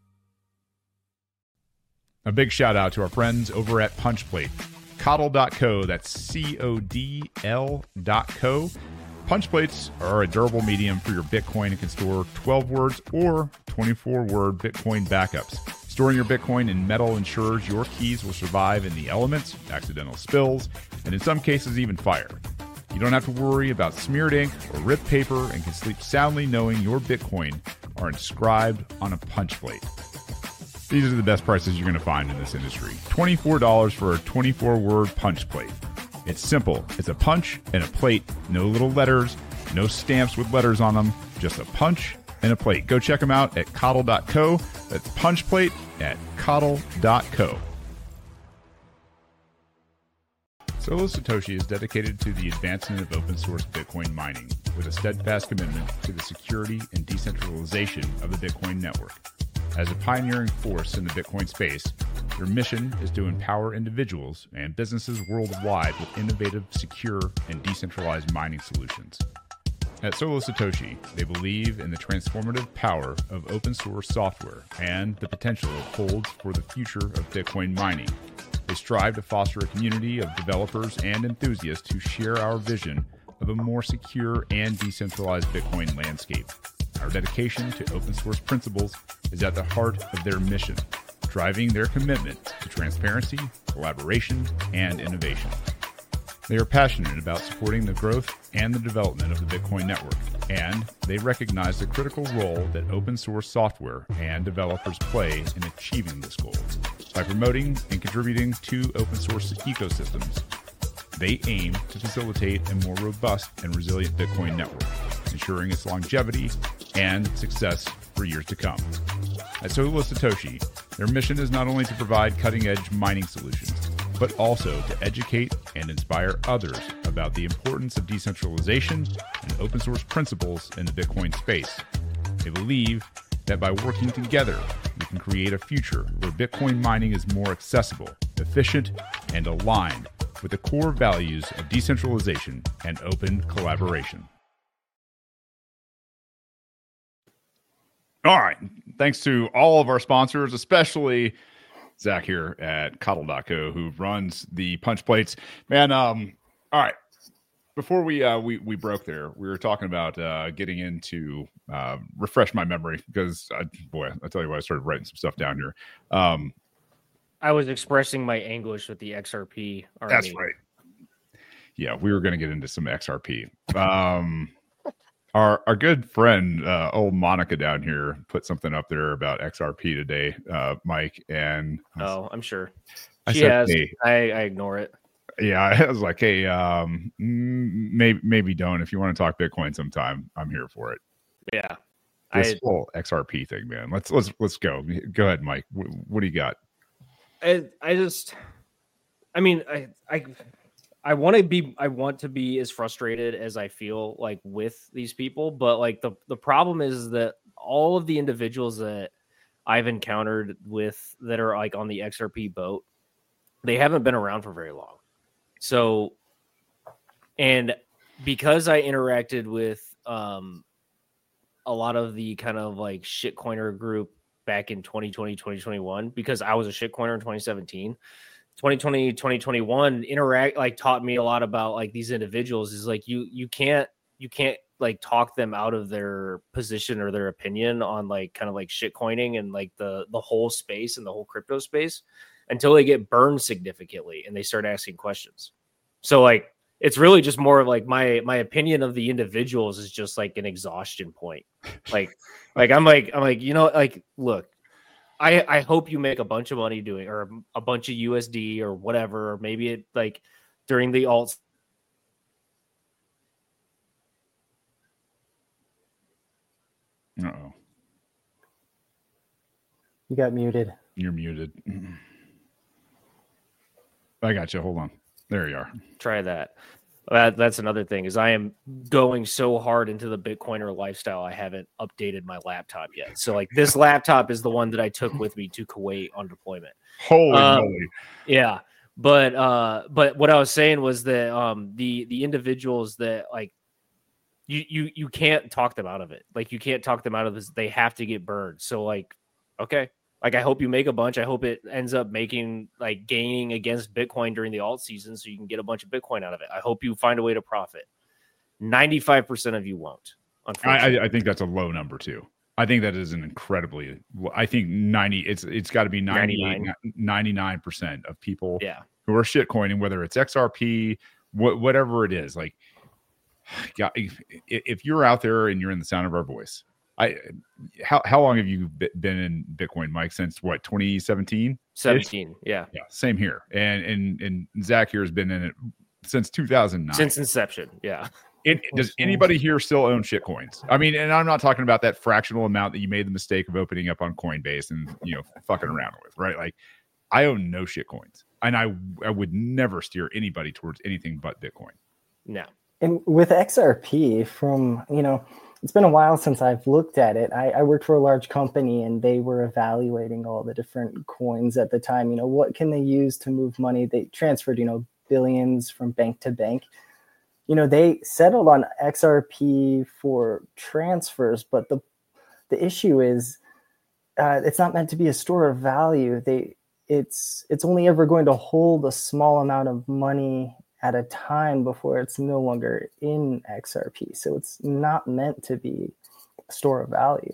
A big shout out to our friends over at Punchplate. Codl.co, that's CODL.co. Punch plates are a durable medium for your Bitcoin and can store 12 words or 24-word Bitcoin backups. Storing your Bitcoin in metal ensures your keys will survive in the elements, accidental spills, and in some cases even fire. You don't have to worry about smeared ink or ripped paper and can sleep soundly knowing your Bitcoin are inscribed on a punch plate. These are the best prices you're going to find in this industry. $24 for a 24-word punch plate. It's simple. It's a punch and a plate. No little letters, no stamps with letters on them. Just a punch and a plate. Go check them out at Codl.co. That's punch plate at Codl.co. Solo Satoshi is dedicated to the advancement of open source Bitcoin mining with a steadfast commitment to the security and decentralization of the Bitcoin network. As a pioneering force in the Bitcoin space, their mission is to empower individuals and businesses worldwide with innovative, secure, and decentralized mining solutions. At Solo Satoshi, they believe in the transformative power of open source software and the potential it holds for the future of Bitcoin mining. They strive to foster a community of developers and enthusiasts who share our vision of a more secure and decentralized Bitcoin landscape. Our dedication to open source principles is at the heart of their mission, driving their commitment to transparency, collaboration, and innovation. They are passionate about supporting the growth and the development of the Bitcoin network, and they recognize the critical role that open source software and developers play in achieving this goal. By promoting and contributing to open source ecosystems, they aim to facilitate a more robust and resilient Bitcoin network, ensuring its longevity and success for years to come. At Solo Satoshi, their mission is not only to provide cutting-edge mining solutions, but also to educate and inspire others about the importance of decentralization and open source principles in the Bitcoin space. They believe that by working together, we can create a future where Bitcoin mining is more accessible, efficient, and aligned with the core values of decentralization and open collaboration. All right. Thanks to all of our sponsors, especially Zach here at Codl.co, who runs the punch plates. Man, all right. Before we broke there, we were talking about getting into refresh my memory because, I tell you what, I started writing some stuff down here. I was expressing my anguish with the XRP army. That's right. Yeah, we were going to get into some XRP. Our good friend, old Monica down here, put something up there about XRP today, Mike. And I'm sure she has. Hey, I ignore it. Yeah, I was like, hey, maybe don't. If you want to talk Bitcoin sometime, I'm here for it. Yeah, this whole XRP thing, man. Let's go. Go ahead, Mike. What do you got? I want to be as frustrated as I feel like with these people, but like the problem is that all of the individuals that I've encountered with that are like on the XRP boat, they haven't been around for very long. So, and because I interacted with a lot of the kind of like shitcoiner group back in 2020, 2021, because I was a shitcoiner in 2017, 2020, 2021 taught me a lot about like these individuals is like, you can't like talk them out of their position or their opinion on like kind of like shitcoining and like the whole space and the whole crypto space until they get burned significantly and they start asking questions. So like, it's really just more of like my opinion of the individuals is just like an exhaustion point. Like I'm like, look, I hope you make a bunch of money doing, or a bunch of USD or whatever, or maybe it like during the alt. Uh-oh. You got muted. You're muted. I got you. Hold on. There you are. Try that. That's another thing is I am going so hard into the Bitcoiner lifestyle. I haven't updated my laptop yet. So like this laptop is the one that I took with me to Kuwait on deployment. Holy moly. Yeah. But what I was saying was that the individuals that like you can't talk them out of it. Like you can't talk them out of this. They have to get burned. So like, okay. Like, I hope you make a bunch. I hope it ends up gaining against Bitcoin during the alt season so you can get a bunch of Bitcoin out of it. I hope you find a way to profit. 95% of you won't. I think that's a low number too. I think that is an incredibly, I think 90, it's got to be 99% of people who are shitcoining, whether it's XRP, whatever it is. Like, God, if you're out there and you're in the sound of our voice, how long have you been in Bitcoin, Mike? Since what, 2017? 17, yeah. Same here. And Zach here has been in it since 2009. Since inception, yeah. Does anybody here still own shit coins? I mean, and I'm not talking about that fractional amount that you made the mistake of opening up on Coinbase and fucking around with, right? Like, I own no shit coins, and I would never steer anybody towards anything but Bitcoin. No. And with XRP, it's been a while since I've looked at it. I worked for a large company and they were evaluating all the different coins at the time. What can they use to move money? They transferred, billions from bank to bank. They settled on XRP for transfers, but the issue is it's not meant to be a store of value. It's only ever going to hold a small amount of money at a time before it's no longer in XRP. So it's not meant to be a store of value.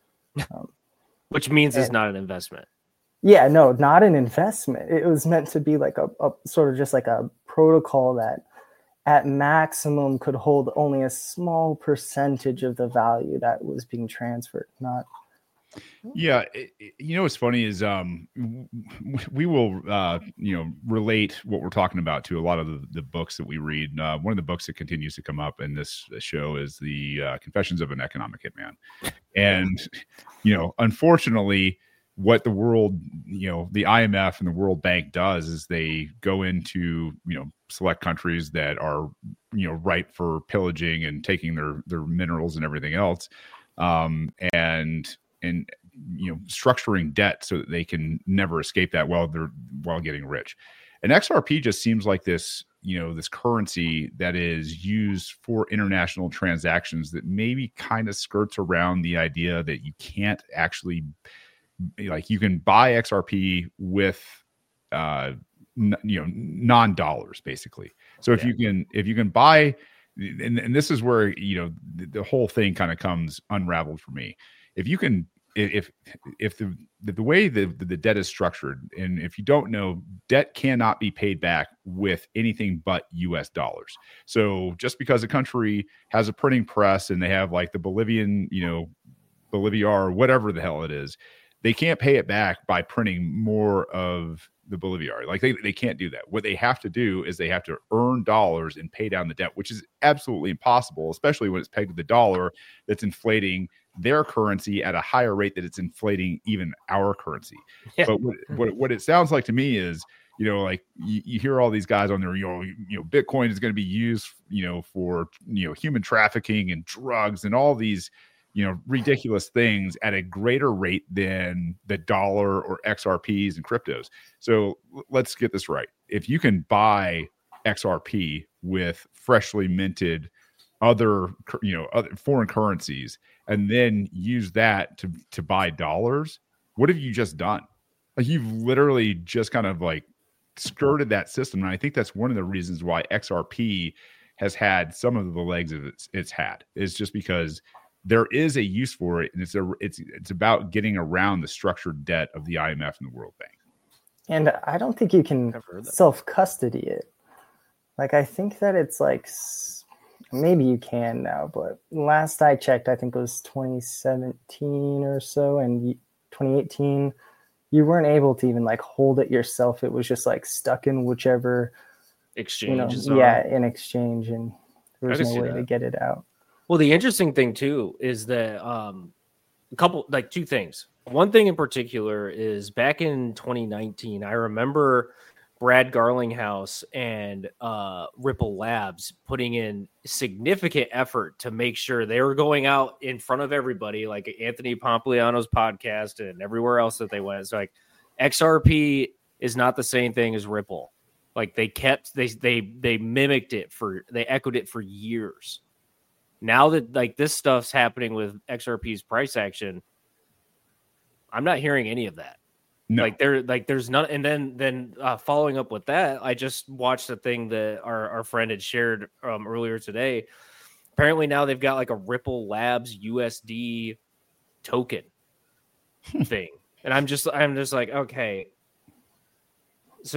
Which means it's not an investment. Yeah, no, not an investment. It was meant to be like a sort of just like a protocol that at maximum could hold only a small percentage of the value that was being transferred, not. Yeah, what's funny is we will relate what we're talking about to a lot of the books that we read. One of the books that continues to come up in this show is the Confessions of an Economic Hitman, and unfortunately, what the world, the IMF and the World Bank does is they go into select countries that are ripe for pillaging and taking their minerals and everything else, and structuring debt so that they can never escape that while getting rich. And XRP just seems like this, this currency that is used for international transactions that maybe kind of skirts around the idea that you can't actually, like, you can buy XRP with, non-dollars basically. So if you can buy, and this is where, the whole thing kind of comes unraveled for me. If you can, if the way the debt is structured, and if you don't know, debt cannot be paid back with anything but US dollars. So just because a country has a printing press and they have like the Bolivian, Bolivar, whatever the hell it is, they can't pay it back by printing more of the Bolivar. Like they can't do that. What they have to do is they have to earn dollars and pay down the debt, which is absolutely impossible, especially when it's pegged to the dollar that's inflating their currency at a higher rate that it's inflating even our currency. Yeah. But what it sounds like to me is, like you hear all these guys on there, Bitcoin is going to be used, for, human trafficking and drugs and all these, ridiculous things at a greater rate than the dollar or XRPs and cryptos. So let's get this right. If you can buy XRP with freshly minted other foreign currencies and then use that to buy dollars, what have you just done? Like, you've literally just kind of like skirted that system. And I think that's one of the reasons why XRP has had some of the legs of it's had, is just because there is a use for it, and it's about getting around the structured debt of the IMF and the World Bank. And I don't think you can self-custody it. Like, I think that it's like, maybe you can now, but last I checked, I think it was 2017 or so, and 2018, you weren't able to even like hold it yourself. It was just like stuck in whichever exchange. In exchange, and there was no way to get it out. Well, the interesting thing too is that two things. One thing in particular is back in 2019, I remember Brad Garlinghouse and Ripple Labs putting in significant effort to make sure they were going out in front of everybody, like Anthony Pompliano's podcast and everywhere else that they went. It's like XRP is not the same thing as Ripple. Like they mimicked it they echoed it for years. Now that like this stuff's happening with XRP's price action, I'm not hearing any of that. No. There's none. And then following up with that, I just watched a thing that our friend had shared earlier today. Apparently now they've got like a Ripple Labs USD token thing. And I'm just like, okay. So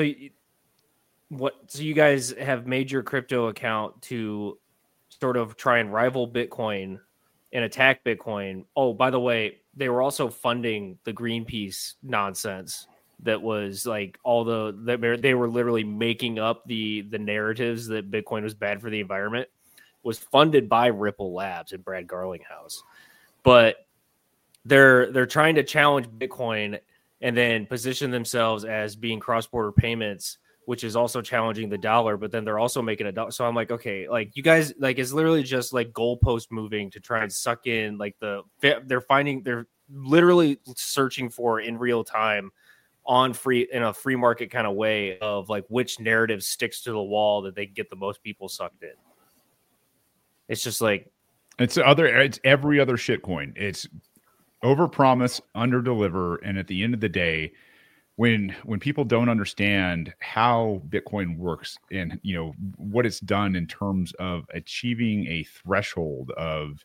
you guys have made your crypto account to sort of try and rival Bitcoin and attack Bitcoin. Oh, by the way, they were also funding the Greenpeace nonsense that was like they were literally making up the narratives that Bitcoin was bad for the environment, was funded by Ripple Labs and Brad Garlinghouse. But they're trying to challenge Bitcoin and then position themselves as being cross-border payments, which is also challenging the dollar, but then they're also making a dollar. So I'm like, okay, like you guys, like it's literally just like goalpost moving to try and suck in like they're literally searching for in real time in a free market kind of way of like which narrative sticks to the wall that they get the most people sucked in. It's just like, it's every other shitcoin. It's overpromise, underdeliver. And at the end of the day, when people don't understand how Bitcoin works and what it's done in terms of achieving a threshold of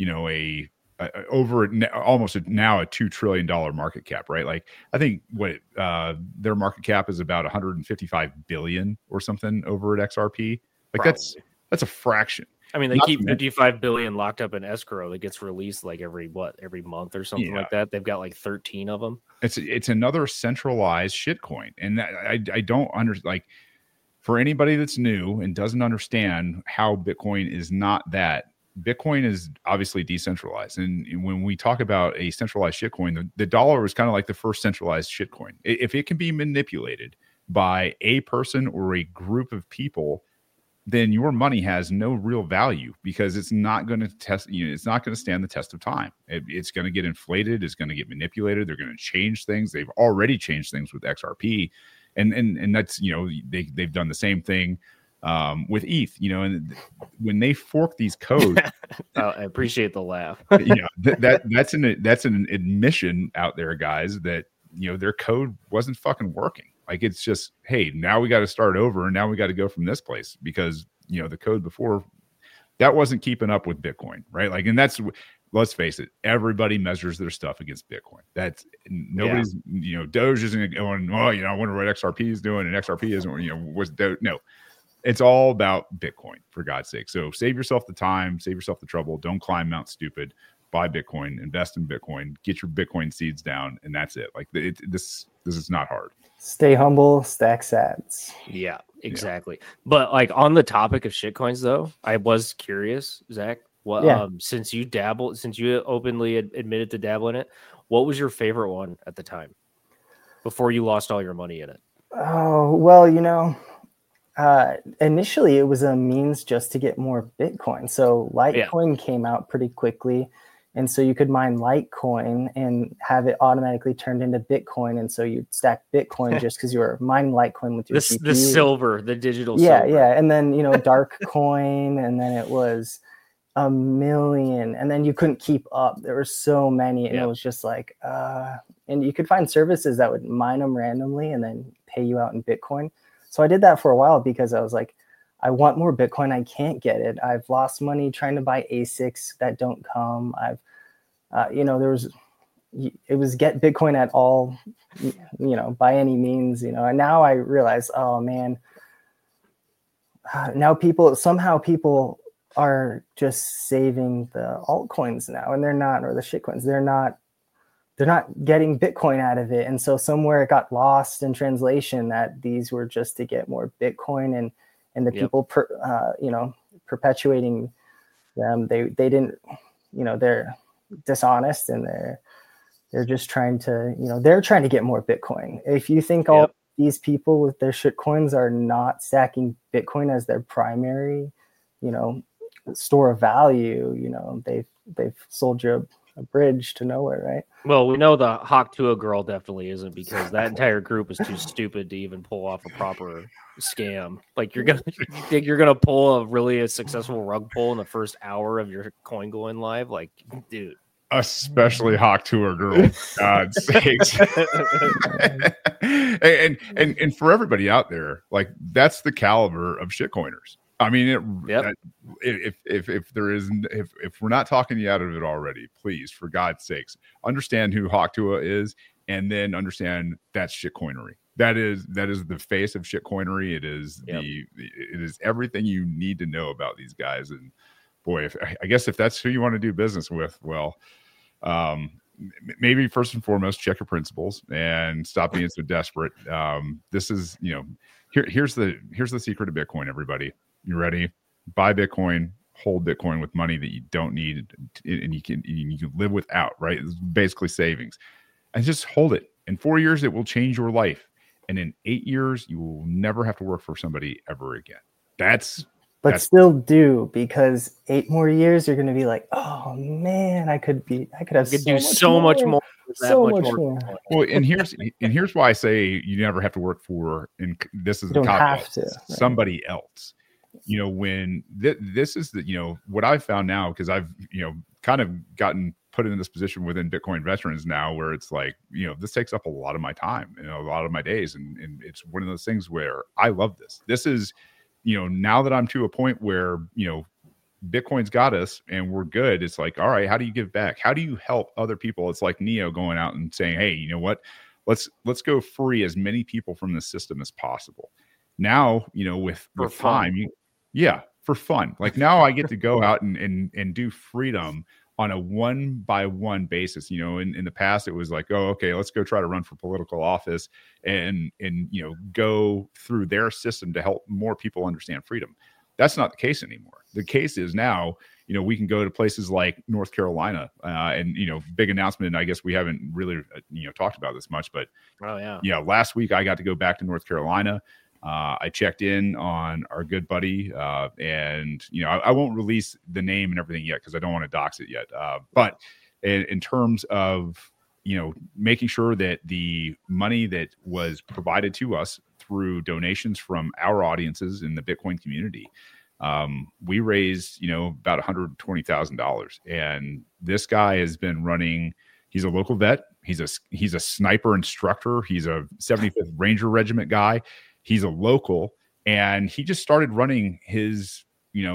over almost now a $2 trillion market cap, right? Like I think their market cap is about 155 billion or something over at XRP. Like probably. That's a fraction. I mean, they keep 55 billion locked up in escrow that gets released like every month or something like that. They've got like 13 of them. It's another centralized shitcoin. And that, I don't understand, like for anybody that's new and doesn't understand how Bitcoin is not that, Bitcoin is obviously decentralized. And when we talk about a centralized shitcoin, the dollar was kind of like the first centralized shitcoin. If it can be manipulated by a person or a group of people, then your money has no real value because it's not going to it's not going to stand the test of time. It's going to get inflated. It's going to get manipulated. They're going to change things. They've already changed things with XRP. And that's, they've done the same thing with ETH, and when they fork these codes, I appreciate the laugh. That's an admission out there, guys, that, their code wasn't fucking working. Like it's just, hey, now we got to start over, and now we got to go from this place because the code before that wasn't keeping up with Bitcoin, right? Like, and that's, let's face it, everybody measures their stuff against Bitcoin. That's nobody's, Doge isn't going, oh, I wonder what XRP is doing, and XRP isn't, what's Doge? No, it's all about Bitcoin, for God's sake. So save yourself the time, save yourself the trouble. Don't climb Mount Stupid. Buy Bitcoin, invest in Bitcoin, get your Bitcoin seeds down, and that's it. Like this is not hard. Stay humble, stack sats. Yeah, exactly. Yeah. But like on the topic of shitcoins, though, I was curious, Zach. Since you openly admitted to dabble in it, what was your favorite one at the time before you lost all your money in it? Oh well, initially it was a means just to get more Bitcoin. So Litecoin came out pretty quickly. And so you could mine Litecoin and have it automatically turned into Bitcoin. And so you'd stack Bitcoin just because you were mining Litecoin with your GPU. The silver, the digital silver. Yeah. And then, Dark Coin, and then it was a million. And then you couldn't keep up. There were so many. And it was just like, and you could find services that would mine them randomly and then pay you out in Bitcoin. So I did that for a while because I was like, I want more Bitcoin. I can't get it. I've lost money trying to buy ASICs that don't come. It was get Bitcoin at all, by any means, and now I realize, oh man, now people are just saving the altcoins now, and they're not, or the shitcoins, they're not getting Bitcoin out of it. And so somewhere it got lost in translation that these were just to get more Bitcoin. And and the people perpetuating them, they didn't, they're dishonest, and they're just trying to, they're trying to get more Bitcoin. If you think all these people with their shit coins are not stacking Bitcoin as their primary, store of value, they've sold you a bridge to nowhere, right? Well, we know the Hawk Tuah girl definitely isn't, because that entire group is too stupid to even pull off a proper scam. Like, you think you're gonna pull a successful rug pull in the first hour of your coin going live? Like, dude. Especially Hawk Tuah girl, God's sakes. and for everybody out there, like, that's the caliber of shitcoiners. I mean, if we're not talking you out of it already, please, for God's sakes, understand who Hawk Tuah is, and then understand that's shitcoinery. That is the face of shitcoinery. It is it is everything you need to know about these guys. And boy, I guess if that's who you want to do business with, well, maybe first and foremost, check your principles and stop being so desperate. This is, here's the secret of Bitcoin, everybody. You ready? Buy Bitcoin, hold Bitcoin with money that you don't need, and you can live without, right? It's basically savings. And just hold it. In 4 years, it will change your life. And in 8 years, you will never have to work for somebody ever again. That's still do, because 8 more years, you're going to be like, oh man, I could do so much more. Well, and here's why I say you never have to work for, and this is the top, somebody else. When this is what I've found now, because I've kind of gotten put in this position within Bitcoin veterans now, where it's like, this takes up a lot of my time, a lot of my days, and it's one of those things where I love this. This is, now that I'm to a point where Bitcoin's got us and we're good, it's like, all right, how do you give back? How do you help other people? It's like Neo going out and saying, hey, you know what? Let's go free as many people from the system as possible. Now, with time, for fun. Like, now I get to go out and do freedom on a 1-by-1 basis. In the past, it was like, oh, okay, let's go try to run for political office and go through their system to help more people understand freedom. That's not the case anymore. The case is now, we can go to places like North Carolina, and big announcement. I guess we haven't really talked about this much, but last week I got to go back to North Carolina. I checked in on our good buddy, and I won't release the name and everything yet, because I don't want to dox it yet. But in terms of making sure that the money that was provided to us through donations from our audiences in the Bitcoin community, we raised about $120,000, and this guy has been running. He's a local vet. He's a sniper instructor. He's a 75th Ranger Regiment guy. He's a local, and he just started running his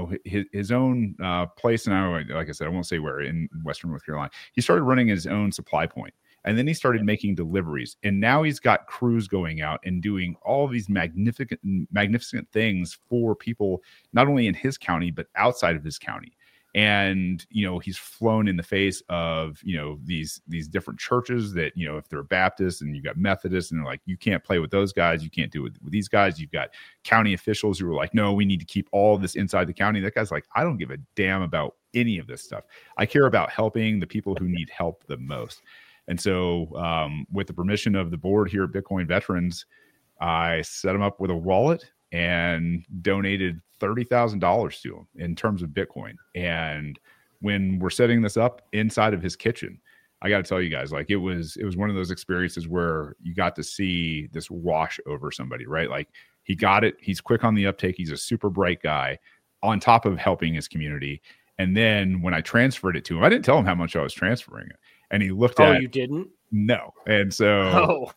own place. And like I said, I won't say where, in Western North Carolina. He started running his own supply point, and then he started making deliveries. And now he's got crews going out and doing all of these magnificent things for people, not only in his county, but outside of his county. And, he's flown in the face of, these different churches that, if they're Baptists and you've got Methodists, and they're like, you can't play with those guys. You can't do it with these guys. You've got county officials who are like, no, we need to keep all of this inside the county. That guy's like, I don't give a damn about any of this stuff. I care about helping the people who need help the most. And so with the permission of the board here at Bitcoin Veterans, I set him up with a wallet and donated $30,000 to him in terms of Bitcoin. And when we're setting this up inside of his kitchen, I got to tell you guys, like, it was one of those experiences where you got to see this wash over somebody, right? Like, he got it. He's quick on the uptake. He's a super bright guy on top of helping his community. And then when I transferred it to him, I didn't tell him how much I was transferring it. And he looked at it. Oh, you didn't? No. And so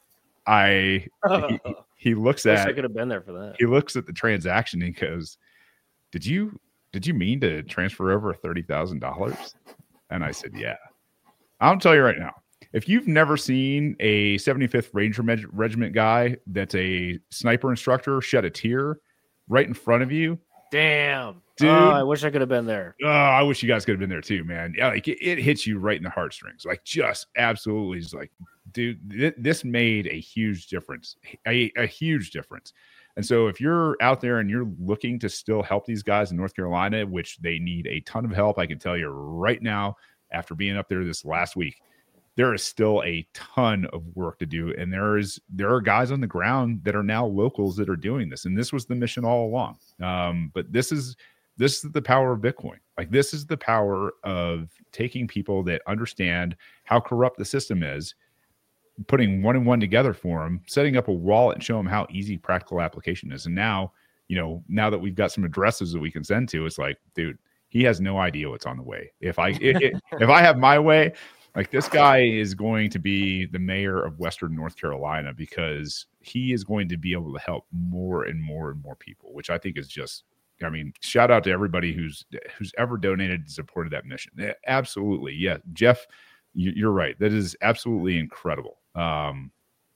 he looks at, I could have been there for that. He looks at the transaction and he goes, did you mean to transfer over $30,000? And I said, yeah. I'll tell you right now, if you've never seen a 75th Ranger Regiment guy that's a sniper instructor shed a tear right in front of you. Damn. Dude, I wish I could have been there. I wish you guys could have been there too, man. Yeah, like it hits you right in the heartstrings. Like, just absolutely, just like, dude, this made a huge difference. A huge difference. And so if you're out there and you're looking to still help these guys in North Carolina, which they need a ton of help, I can tell you right now, after being up there this last week, there is still a ton of work to do. And there are guys on the ground that are now locals that are doing this. And this was the mission all along. But this is the power of Bitcoin. Like, this is the power of taking people that understand how corrupt the system is, putting one and one together for them, setting up a wallet and show them how easy practical application is. And now, now that we've got some addresses that we can send to, it's like, dude, he has no idea what's on the way. If I have my way, like, this guy is going to be the mayor of Western North Carolina, because he is going to be able to help more and more and more people, which I think is just, I mean, shout out to everybody who's ever donated and supported that mission. Absolutely. Yeah. Jeff, you're right. That is absolutely incredible. I'm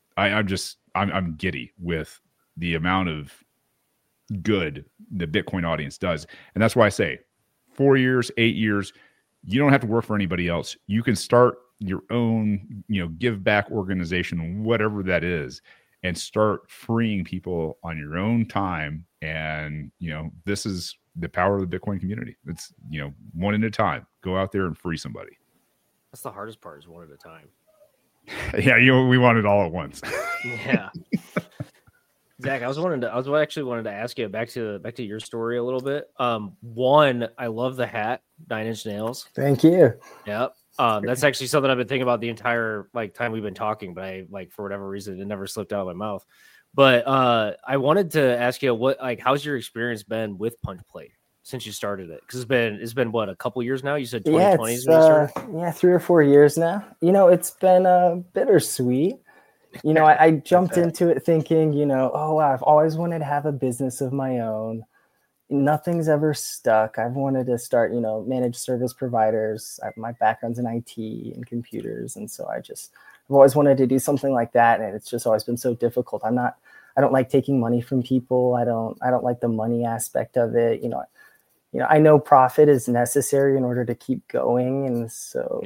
giddy with the amount of good the Bitcoin audience does. And that's why I say 4 years, 8 years, you don't have to work for anybody else. You can start your own, give back organization, whatever that is, and start freeing people on your own time. And, this is the power of the Bitcoin community. It's, one at a time. Go out there and free somebody. That's the hardest part, is one at a time. Yeah, we want it all at once. Yeah. Zach, I actually wanted to ask you back to your story a little bit. One, I love the hat, 9 Inch Nails. Thank you. Yep. That's actually something I've been thinking about the entire time we've been talking, but I, for whatever reason, it never slipped out of my mouth. But I wanted to ask you, how's your experience been with Punch Plate since you started it? Because it's been what, a couple years now? You said 2020 is when you started? 3 or 4 years now. It's been bittersweet. I jumped into it thinking, oh, wow, I've always wanted to have a business of my own. Nothing's ever stuck. I've wanted to start, managed service providers. My background's in IT and computers. And so I've always wanted to do something like that. And it's just always been so difficult. I don't like taking money from people. I don't like the money aspect of it. I know profit is necessary in order to keep going. And so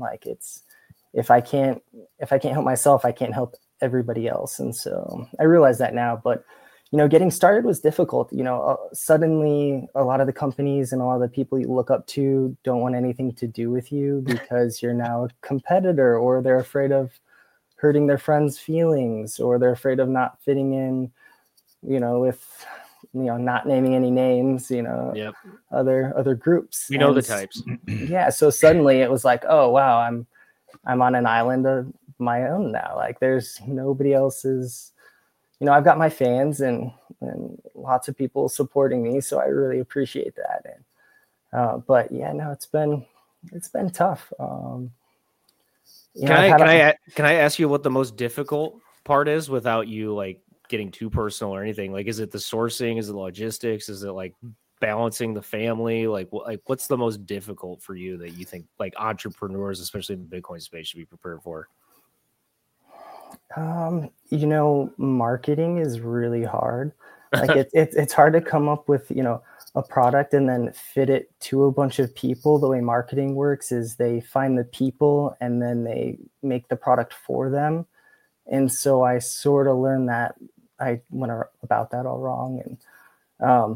if I can't help myself, I can't help everybody else. And so I realize that now, but getting started was difficult. Suddenly a lot of the companies and a lot of the people you look up to don't want anything to do with you because you're now a competitor, or they're afraid of hurting their friends' feelings, or they're afraid of not fitting in, with, not naming any names, Yep. other groups. You know the types. Yeah. So suddenly it was like, oh, wow, I'm on an island of my own now. Like, there's nobody else's. I've got my fans and lots of people supporting me, so I really appreciate that. And but yeah, no, it's been tough. Can I ask you what the most difficult part is, without you getting too personal or anything? Is it the sourcing? Is it logistics? Is it balancing the family? What's the most difficult for you that you think entrepreneurs, especially in the Bitcoin space, should be prepared for? Marketing is really hard. It's hard to come up with, a product and then fit it to a bunch of people. The way marketing works is they find the people and then they make the product for them. And so I sort of learned that I went about that all wrong. And,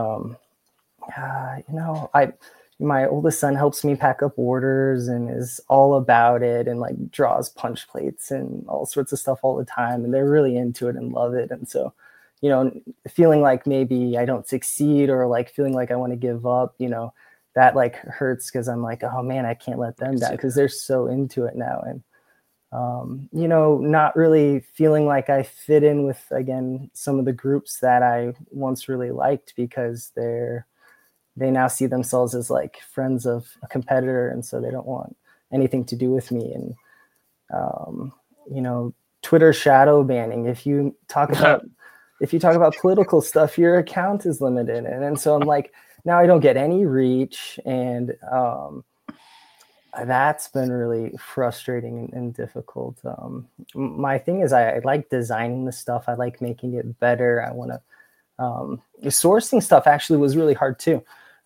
my oldest son helps me pack up orders and is all about it, and draws punch plates and all sorts of stuff all the time. And they're really into it and love it. And so, feeling like maybe I don't succeed, or feeling like I want to give up, that hurts, because I'm like, oh man, I can't let them down, because they're so into it now. And, not really feeling like I fit in with, again, some of the groups that I once really liked, because they now see themselves as friends of a competitor. And so they don't want anything to do with me. And, Twitter shadow banning. If you talk about political stuff, your account is limited. And so I'm like, now I don't get any reach. And, that's been really frustrating and difficult. My thing is I like designing the stuff. I like making it better. I want to, sourcing stuff actually was really hard too.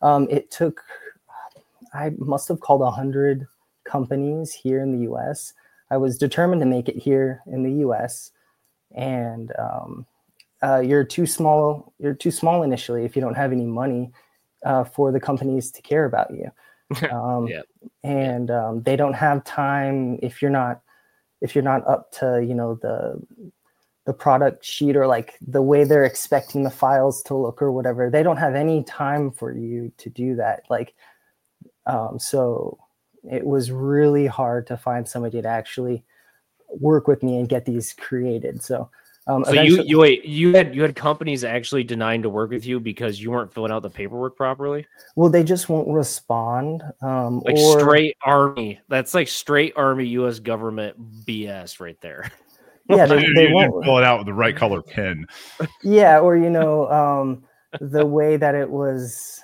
I must have called 100 companies here in the US. I was determined to make it here in the US. And you're too small. You're too small initially if you don't have any money for the companies to care about you. And they don't have time if you're not up to the product sheet or like the way they're expecting the files to look or whatever. They don't have any time for you to do that. Like, so it was really hard to find somebody to actually work with me and get these created. So you had companies actually denying to work with you because you weren't filling out the paperwork properly? Well, they just won't respond. Straight Army. That's like straight Army U.S. government BS right there. Yeah, they won't fill it out with the right color pen. Yeah, or the way that it was.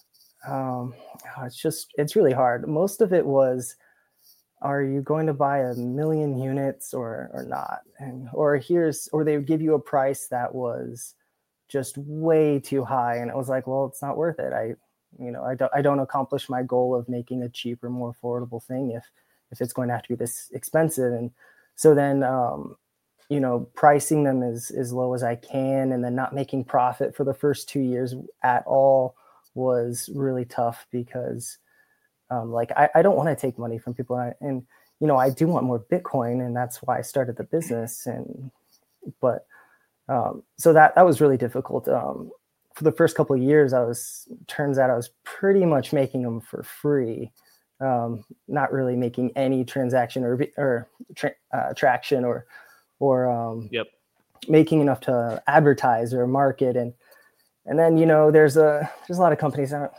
It's really hard. Most of it was, are you going to buy 1 million units or not? Or they would give you a price that was just way too high. And it was like, well, it's not worth it. I don't accomplish my goal of making a cheaper, more affordable thing if it's going to have to be this expensive. And so then, pricing them as low as I can and then not making profit for the first 2 years at all was really tough because I don't want to take money from people. And I do want more Bitcoin, and that's why I started the business. So that was really difficult. For the first couple of years, turns out I was pretty much making them for free, not really making any transaction or traction or making enough to advertise or market. And then, there's a lot of companies that,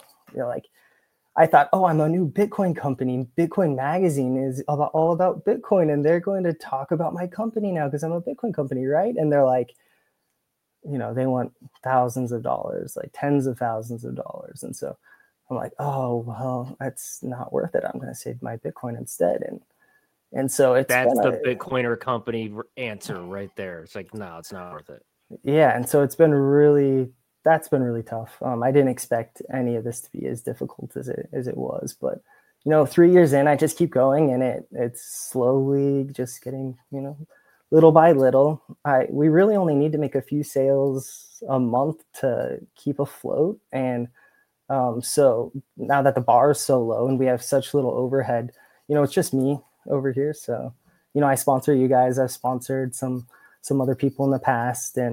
I thought, oh, I'm a new Bitcoin company. Bitcoin Magazine is all about Bitcoin, and they're going to talk about my company now because I'm a Bitcoin company, right? And they're like, they want thousands of dollars, like tens of thousands of dollars. And so I'm like, oh, well, that's not worth it. I'm going to save my Bitcoin instead. And so that's the Bitcoiner company answer right there. It's like, no, it's not worth it. Yeah. And so that's been really tough. I didn't expect any of this to be as difficult as it was, but 3 years in, I just keep going, and it's slowly just getting, little by little. We really only need to make a few sales a month to keep afloat. And so now that the bar is so low and we have such little overhead, it's just me over here. So, I sponsor you guys. I've sponsored some other people in the past, and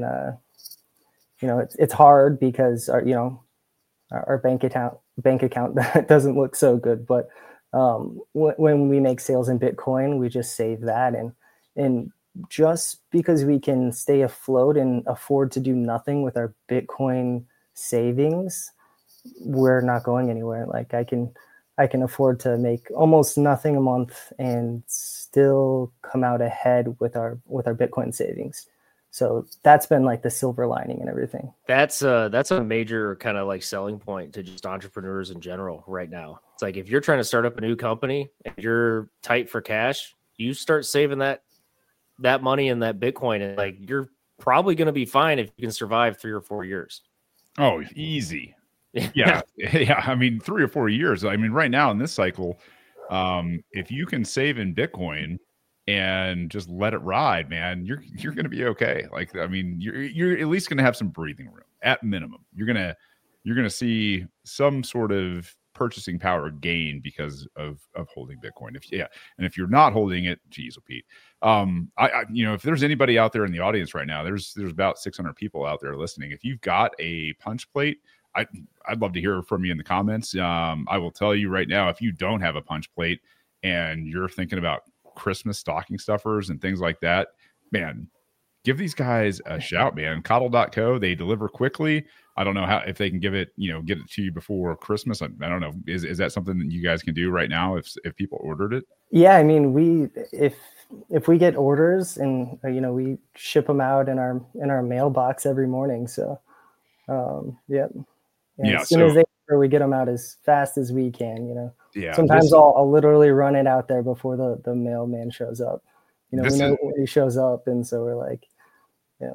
it's hard because our bank account doesn't look so good. But when we make sales in Bitcoin, we just save that, and just because we can stay afloat and afford to do nothing with our Bitcoin savings, we're not going anywhere. Like I can afford to make almost nothing a month and still come out ahead with our Bitcoin savings. So that's been like the silver lining and everything. That's a major kind of like selling point to just entrepreneurs in general right now. It's like, if you're trying to start up a new company and you're tight for cash, you start saving that money in that Bitcoin, and like, you're probably going to be fine if you can survive 3 or 4 years. Oh, easy. Yeah. I mean, 3 or 4 years. I mean, right now in this cycle, if you can save in Bitcoin and just let it ride, man, you're going to be okay. Like, I mean, you're at least going to have some breathing room at minimum. You're going to see some sort of purchasing power gain because of holding Bitcoin. And if you're not holding it, geez, Pete, if there's anybody out there in the audience right now, there's about 600 people out there listening. If you've got a punch plate, I'd love to hear from you in the comments. I will tell you right now, if you don't have a punch plate and you're thinking about Christmas stocking stuffers and things like that, man, give these guys a shout, man. Coddle.co, they deliver quickly. I don't know if they can get it to you before Christmas. I don't know. Is that something that you guys can do right now if people ordered it? Yeah, I mean, if we get orders and we ship them out in our mailbox every morning. So yeah. As soon as they order, we get them out as fast as we can. Yeah. Sometimes I'll literally run it out there before the mailman shows up. We know when he shows up, and so we're like, yeah.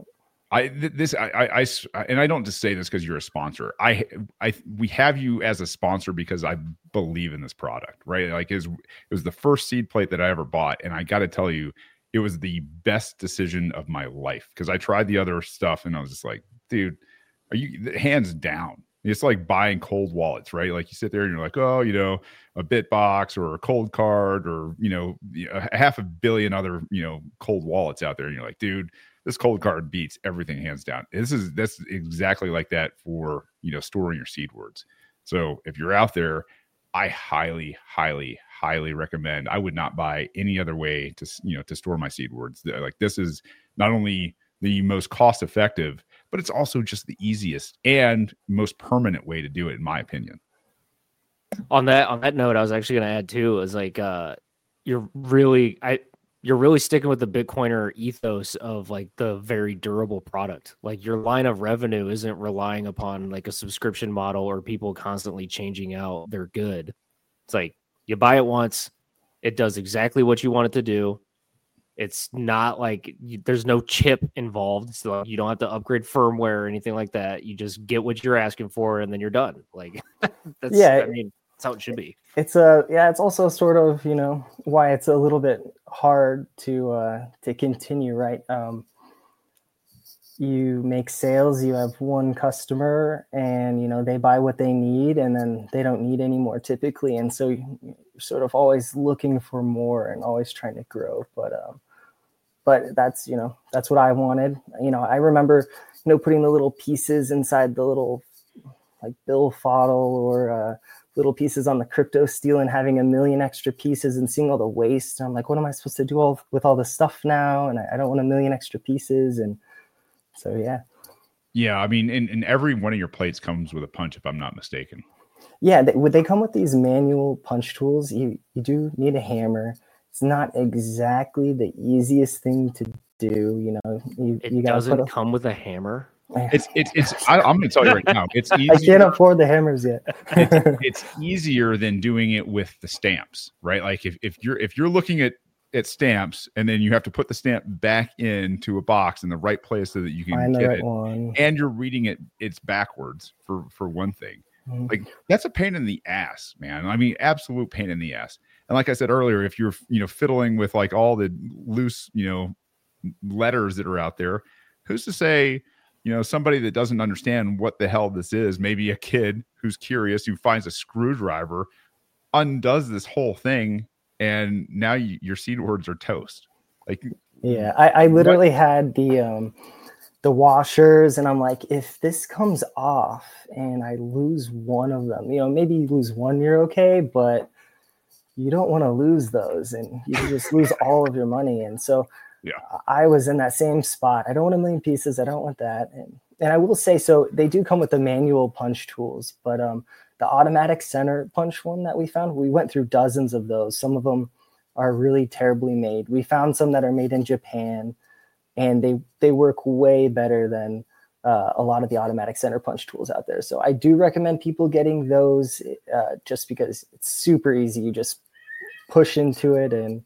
And I don't just say this because you're a sponsor. We have you as a sponsor because I believe in this product, right? Like it was the first seed plate that I ever bought, and I got to tell you, it was the best decision of my life, because I tried the other stuff and I was just like, dude, are you hands down? It's like buying cold wallets, right? Like you sit there and you're like, oh, a BitBox or a Cold Card or, a 500 million other, cold wallets out there. And you're like, dude, this Cold Card beats everything hands down. That's exactly like that for, storing your seed words. So if you're out there, I highly, highly, highly recommend. I would not buy any other way to store my seed words. Like, this is not only the most cost effective, but it's also just the easiest and most permanent way to do it, in my opinion. On that note, I was actually going to add too, is like, you're really sticking with the Bitcoiner ethos of like the very durable product. Like, your line of revenue isn't relying upon like a subscription model or people constantly changing out their good. It's like, you buy it once, it does exactly what you want it to do. It's not like there's no chip involved, so you don't have to upgrade firmware or anything like that. You just get what you're asking for, and then you're done. Like, that's how it should be. It's also sort of, why it's a little bit hard to continue, right? You make sales, you have one customer, and they buy what they need, and then they don't need any more typically, and so you're sort of always looking for more and always trying to grow. But that's what I wanted. I remember putting the little pieces inside the little like bill fodder or little pieces on the crypto steel and having 1 million extra pieces and seeing all the waste. And I'm like, what am I supposed to do with all this stuff now? And I don't want 1 million extra pieces. And so, yeah. Yeah. I mean, and every one of your plates comes with a punch, if I'm not mistaken. Yeah. They come with these manual punch tools. You do need a hammer. It's not exactly the easiest thing to do. It doesn't come with a hammer. I'm going to tell you right now, it's easier. I can't afford the hammers yet. It's easier than doing it with the stamps, right? Like if you're looking at stamps and then you have to put the stamp back into a box in the right place so that you can find get the right it, one. And you're reading it's backwards for one thing. Mm-hmm. Like, that's a pain in the ass, man. I mean, absolute pain in the ass. And like I said earlier, if you're fiddling with like all the loose letters that are out there, who's to say somebody that doesn't understand what the hell this is, maybe a kid who's curious, who finds a screwdriver, undoes this whole thing, and now your seed words are toast. Like, yeah, I literally had the washers, and I'm like, if this comes off and I lose one of them, maybe you lose one, you're okay, but you don't want to lose those, and you just lose all of your money. And so yeah, I was in that same spot. I don't want 1 million pieces. I don't want that. And I will say, so they do come with the manual punch tools, but the automatic center punch one that we found, we went through dozens of those. Some of them are really terribly made. We found some that are made in Japan, and they work way better than a lot of the automatic center punch tools out there. So I do recommend people getting those just because it's super easy. You just push into it and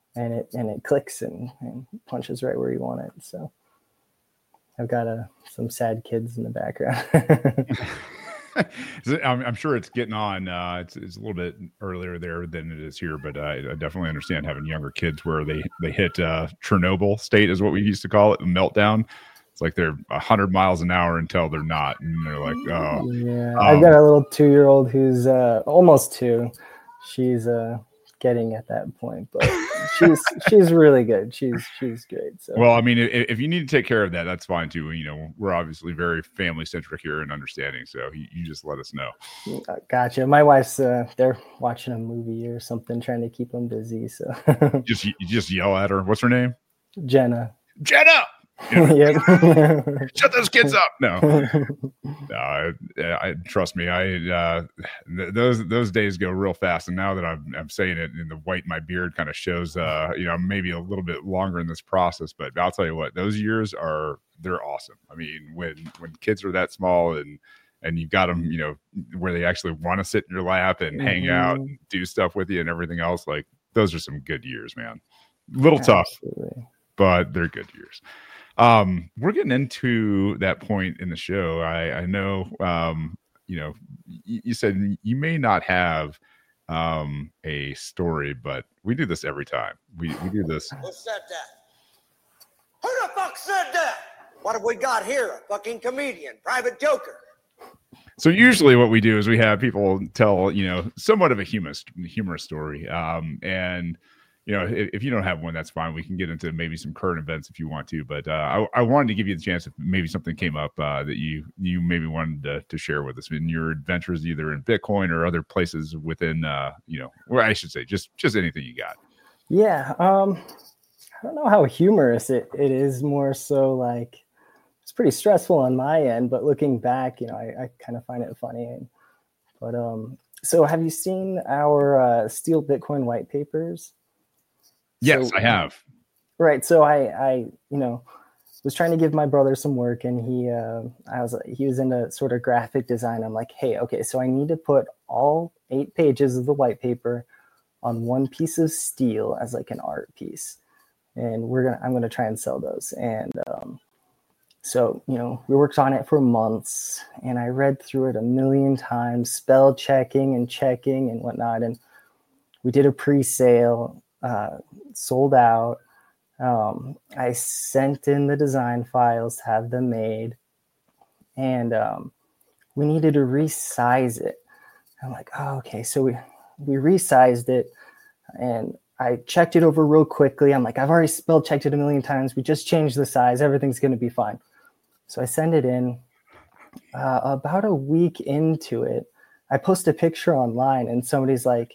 it clicks and punches right where you want it. So I've got some sad kids in the background. I'm sure it's getting on. It's a little bit earlier there than it is here, but I definitely understand having younger kids where they hit Chernobyl state is what we used to call it, the meltdown. It's like they're 100 miles an hour until they're not, and they're like, oh. Yeah, I've got a little 2-year-old who's almost 2. She's getting at that point, but she's really good. She's great. So, well, I mean, if you need to take care of that, that's fine too. We're obviously very family centric here and understanding, so you just let us know. Gotcha. My wife's they're watching a movie or something, trying to keep them busy. So you just yell at her. What's her name? Jenna. Yep. Shut those kids up. No, I trust me. Those days go real fast. And now that I'm saying it, and the white in my beard kind of shows, maybe a little bit longer in this process, but I'll tell you what, those years they're awesome. I mean, when kids are that small and you've got them, where they actually want to sit in your lap and hang out and do stuff with you and everything else, like, those are some good years, man. Little tough, but they're good years. We're getting into that point in the show. I know, you said you may not have a story, but we do this every time. We do this. Who said that? Who the fuck said that? What have we got here? A fucking comedian, private joker. So usually what we do is we have people tell, somewhat of a humorous story. And, if you don't have one, that's fine. We can get into maybe some current events if you want to. But I wanted to give you the chance if maybe something came up that you maybe wanted to share with us in your adventures, either in Bitcoin or other places within, or I should say just anything you got. Yeah. I don't know how humorous it is, more so like it's pretty stressful on my end, but looking back, I kind of find it funny. But so have you seen our Steal Bitcoin white papers? Yes, I have. Right. So I was trying to give my brother some work, and he was into sort of graphic design. I'm like, hey, okay, so I need to put all 8 pages of the white paper on one piece of steel as like an art piece, and I'm gonna try and sell those. And so we worked on it for months, and I read through it a million times, spell checking and whatnot, and we did a pre-sale. Sold out. I sent in the design files to have them made, and we needed to resize it. I'm like, oh, okay. So we resized it, and I checked it over real quickly. I'm like, I've already spell checked it a million times. We just changed the size. Everything's going to be fine. So I send it in. About a week into it, I post a picture online, and somebody's like,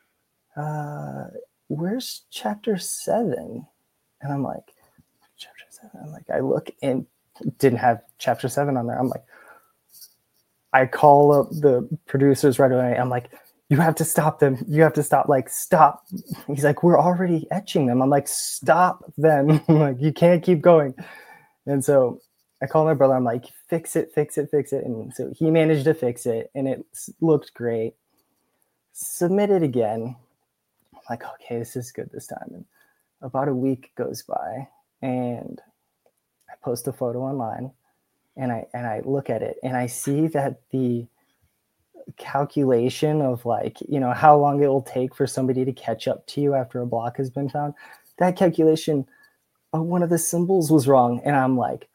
where's chapter 7? And I'm like, chapter 7. I'm like, I look and didn't have chapter 7 on there. I'm like, I call up the producers right away. I'm like, you have to stop them. You have to stop. Like, stop. He's like, we're already etching them. I'm like, stop them. I'm like, you can't keep going. And so I call my brother. I'm like, fix it. And so he managed to fix it, and it looked great. Submit it again. Like, okay, this is good this time. And about a week goes by, and I post a photo online, and I look at it, and I see that the calculation of how long it will take for somebody to catch up to you after a block has been found, that calculation of one of the symbols was wrong. And I'm like,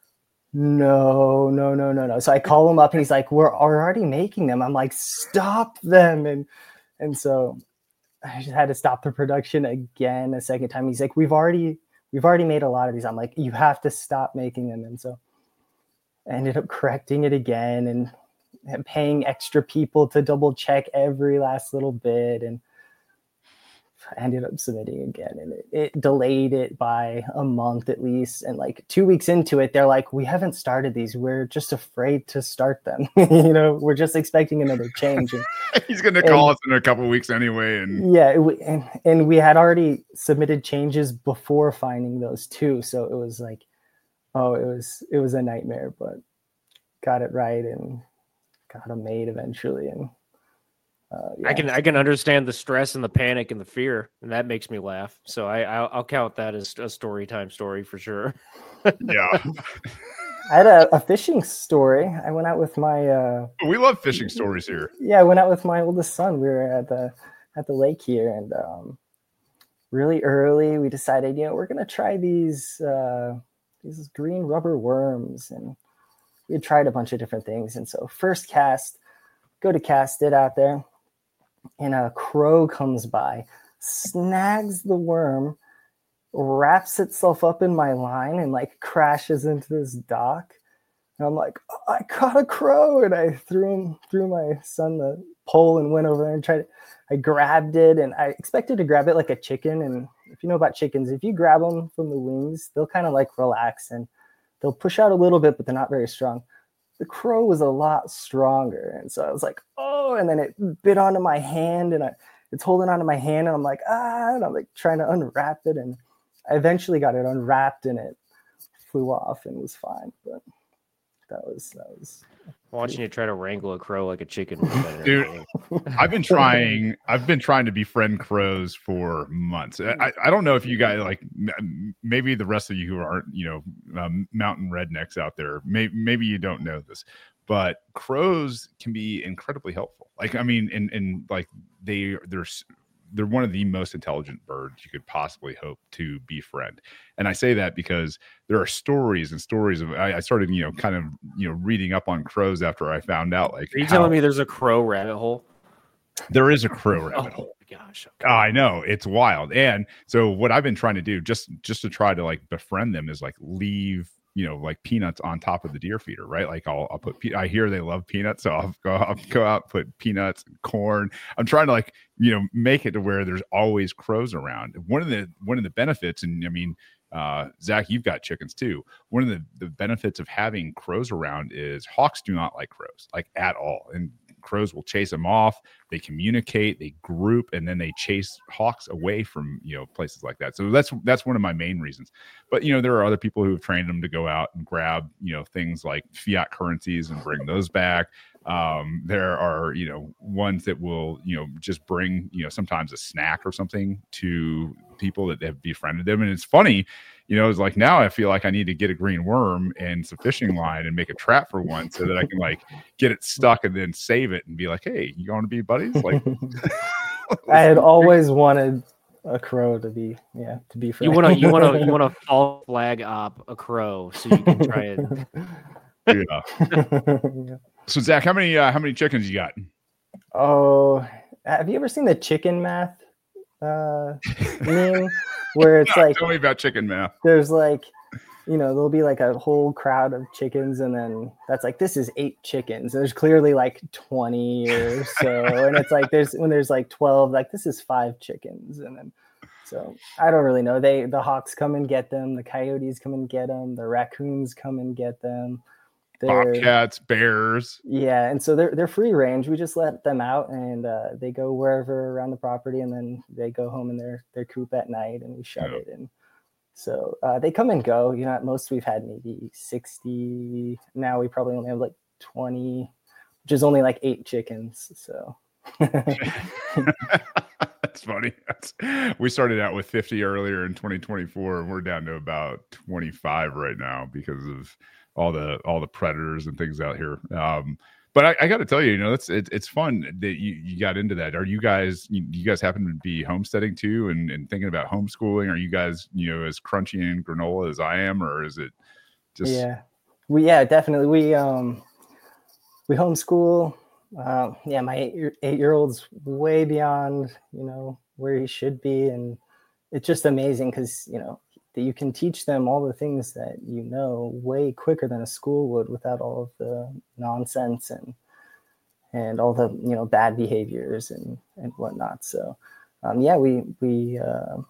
no. So I call him up, and he's like, we're already making them. I'm like, stop them. And so I just had to stop the production again a second time. He's like, we've already made a lot of these. I'm like, you have to stop making them. And so I ended up correcting it again and paying extra people to double check every last little bit. And I ended up submitting again, and it delayed it by a month at least. And like 2 weeks into it, they're like, we haven't started these. We're just afraid to start them. We're just expecting another change. And, he's going to call us in a couple of weeks anyway. And yeah. And we had already submitted changes before finding those too. So it was like, it was a nightmare, but got it right and got them made eventually. And yeah. I can understand the stress and the panic and the fear, and that makes me laugh. So I'll count that as a story time story for sure. Yeah. I had a fishing story. I went out with my. We love fishing stories here. Yeah, I went out with my oldest son. We were at the lake here, and really early we decided, we're gonna try these green rubber worms, and we had tried a bunch of different things. And so first cast, go to cast it out there, and a crow comes by, snags the worm, wraps itself up in my line, and like crashes into this dock. And I'm like, I caught a crow, and I threw my son the pole and went over and tried. I grabbed it, and I expected to grab it like a chicken. And if you know about chickens, if you grab them from the wings, they'll kind of like relax and they'll push out a little bit, but they're not very strong. The crow was a lot stronger. And so I was like, oh, and then it bit onto my hand, and it's holding onto my hand, and I'm like, and I'm like trying to unwrap it. And I eventually got it unwrapped, and it flew off and was fine. But that was watching you try to wrangle a crow like a chicken. Dude, I've been trying to befriend crows for months. I don't know if you guys like, maybe the rest of you who aren't, mountain rednecks out there, maybe you don't know this, but crows can be incredibly helpful. Like, I mean, and like they're one of the most intelligent birds you could possibly hope to befriend. And I say that because there are stories and stories of, I started, kind of, reading up on crows after I found out, like, are you telling me there's a crow rabbit hole? There is a crow rabbit hole. Gosh. Okay. I know, it's wild. And so what I've been trying to do just to try to like befriend them is like leave, like peanuts on top of the deer feeder, right? Like I'll put, I hear they love peanuts. So I'll go out, put peanuts and corn. I'm trying to like, make it to where there's always crows around. One of the benefits, and I mean, Zach, you've got chickens too. One of the benefits of having crows around is hawks do not like crows, like at all. And crows will chase them off. They communicate, they group, and then they chase hawks away from places like that. So that's one of my main reasons. But there are other people who have trained them to go out and grab things like fiat currencies and bring those back. There are ones that will just bring sometimes a snack or something to people that have befriended them. And it's funny, it's like now I feel like I need to get a green worm and some fishing line and make a trap for one so that I can like get it stuck and then save it and be like, hey, you want to be buddies? Like I had always wanted a crow to be friends. You want to false flag up a crow so you can try it. Yeah. So Zach, how many chickens you got? Oh, have you ever seen the chicken math meme where it's like, tell me about chicken math. There's like, there'll be like a whole crowd of chickens, and then that's like, this is 8 chickens. There's clearly like 20 or so, and it's like when there's like 12, like this is 5 chickens, and then so I don't really know. The hawks come and get them, the coyotes come and get them, the raccoons come and get them. Bobcats, bears. Yeah, and so they're free range. We just let them out, and they go wherever around the property, and then they go home in their coop at night, and we shut it. And so they come and go. At most we've had maybe 60. Now we probably only have like 20, which is only like 8 chickens. So that's funny. We started out with 50 earlier in 2024, and we're down to about 25 right now because of all the predators and things out here. But I got to tell you, it's fun that you got into that. Are you guys happen to be homesteading too and thinking about homeschooling? Are you guys, as crunchy and granola as I am, or is it just? Yeah, definitely. We homeschool. My 8-year-old's way beyond, where he should be. And it's just amazing because, that you can teach them all the things that way quicker than a school would without all of the nonsense and all the bad behaviors and whatnot. So we the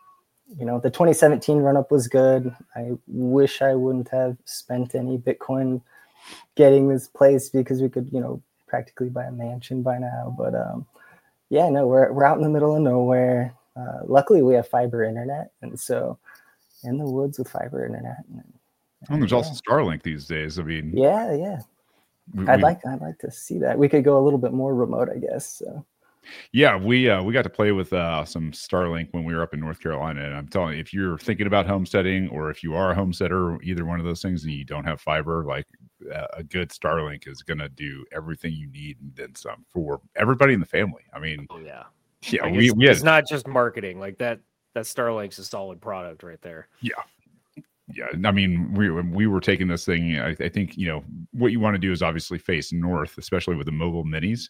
2017 run up was good. I wish I wouldn't have spent any Bitcoin getting this place because we could practically buy a mansion by now. But we're out in the middle of nowhere. Luckily we have fiber internet, and so in the woods with fiber internet. And there's also Starlink these days. I mean, yeah. I'd like to see that. We could go a little bit more remote, I guess. So. Yeah, we got to play with some Starlink when we were up in North Carolina. And I'm telling you, if you're thinking about homesteading, or if you are a homesteader, either one of those things, and you don't have fiber, like a good Starlink is going to do everything you need and then some for everybody in the family. I mean, yeah, like it's not just marketing like that. That Starlink's a solid product right there. Yeah. I mean, we were taking this thing. I think what you want to do is obviously face north, especially with the mobile minis.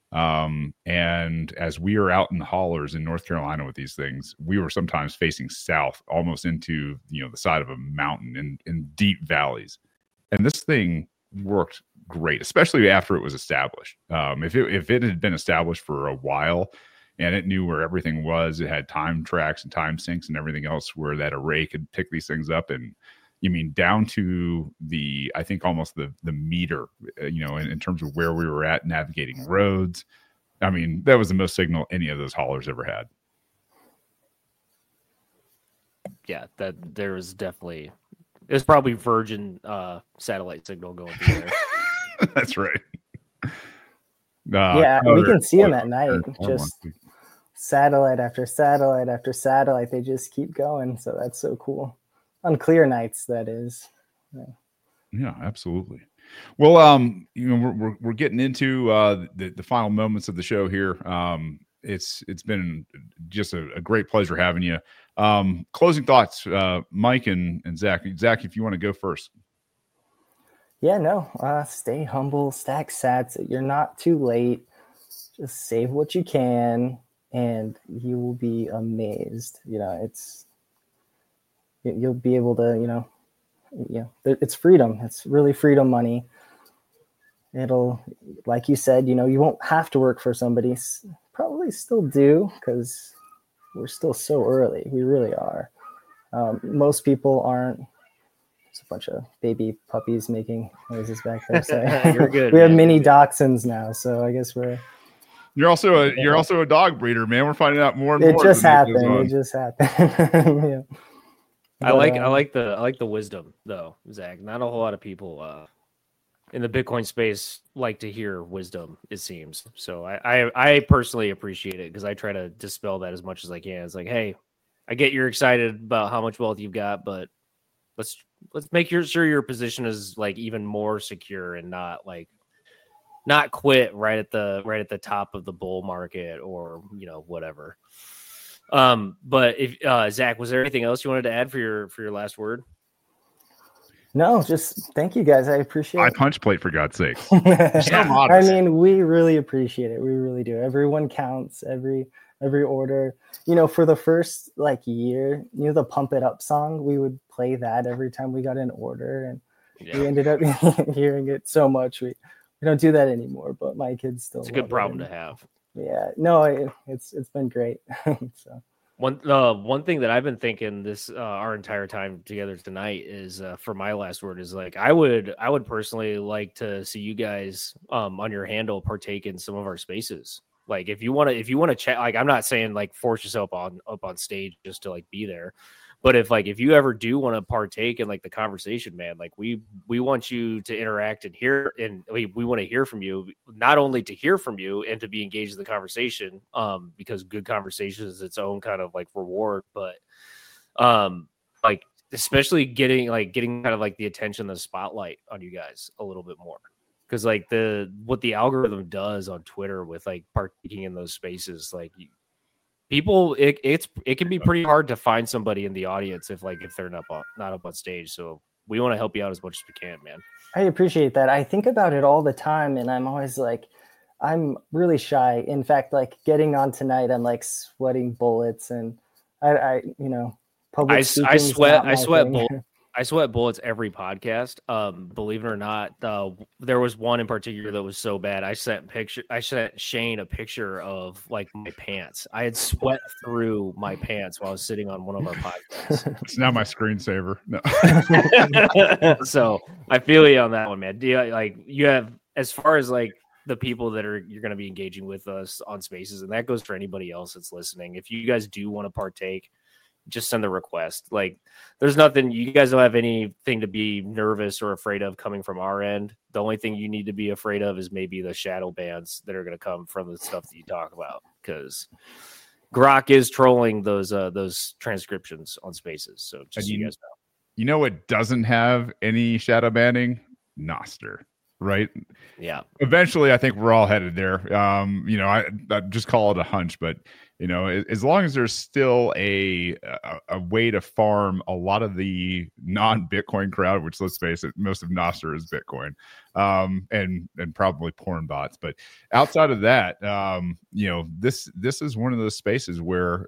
And as we are out in the hollers in North Carolina with these things, we were sometimes facing south, almost into the side of a mountain in deep valleys. And this thing worked great, especially after it was established. If it had been established for a while, and it knew where everything was, it had time tracks and time sinks and everything else where that array could pick these things up. And down to I think almost the meter, in terms of where we were at navigating roads. I mean, that was the most signal any of those haulers ever had. Yeah, that there was definitely, it was probably Virgin satellite signal going through there. That's right. We can see them at night. Just satellite after satellite after satellite. They just keep going. So that's so cool. On clear nights, that is. Yeah, absolutely. Well, we're getting into the final moments of the show here. It's been just a great pleasure having you. Closing thoughts, Mike and Zach. Zach, if you want to go first. Yeah, no. Stay humble, stack sats. You're not too late. Just save what you can, and you will be amazed. You'll be able to, it's freedom. It's really freedom money. It'll, like you said, you won't have to work for somebody. Probably still do, because we're still so early. We really are. Most people aren't. There's a bunch of baby puppies making noises back there. So You're good. We have mini dachshunds now, so I guess we're. You're also a dog breeder, man. We're finding out more and more. It just happened. Yeah. I like the wisdom though, Zach. Not a whole lot of people in the Bitcoin space like to hear wisdom, it seems. So I personally appreciate it, because I try to dispel that as much as I can. It's like, hey, I get you're excited about how much wealth you've got, but let's make sure your position is like even more secure, and not quit right at the top of the bull market, or whatever. But if Zach, was there anything else you wanted to add for your last word? No, just thank you guys. I appreciate it. I punch plate, for God's sake. I mean, we really appreciate it. We really do. Everyone counts, every order. For the first year, the Pump It Up song, we would play that every time we got an order, and we ended up hearing it so much. We don't do that anymore, but my kids still. It's a good problem to have. Yeah, no, it's been great. So. One thing that I've been thinking this our entire time together tonight is for my last word is I would personally like to see you guys on your handle partake in some of our spaces. If you want to chat, I'm not saying force yourself up on stage just to be there, but if you ever do want to partake in the conversation, man, we want you to interact and hear, and we want to hear from you, not only to hear from you and to be engaged in the conversation, because good conversation is its own kind of reward, but especially getting kind of the attention, the spotlight on you guys a little bit more. Because what the algorithm does on Twitter with partaking in those spaces, people, it can be pretty hard to find somebody in the audience if they're not up on stage. So we want to help you out as much as we can, man. I appreciate that. I think about it all the time, and I'm always I'm really shy. In fact, getting on tonight, I'm sweating bullets, and public speaking. I sweat bullets every podcast. Believe it or not, there was one in particular that was so bad. I sent Shane a picture of my pants. I had sweat through my pants while I was sitting on one of our podcasts. It's now my screensaver. No. So I feel you on that one, man. Do you have, as far as the people that you're going to be engaging with us on spaces, and that goes for anybody else that's listening. If you guys do want to partake, just send the request. There's nothing, you guys don't have anything to be nervous or afraid of coming from our end. The only thing you need to be afraid of is maybe the shadow bans that are going to come from the stuff that you talk about, because Grok is trolling those transcriptions on spaces. So just so you guys know. You know what doesn't have any shadow banning? Nostr. Right? Yeah. Eventually, I think we're all headed there. I just call it a hunch, but as long as there's still a way to farm a lot of the non-Bitcoin crowd, which, let's face it, most of Nostr is Bitcoin, and probably porn bots. But outside of that, this is one of those spaces where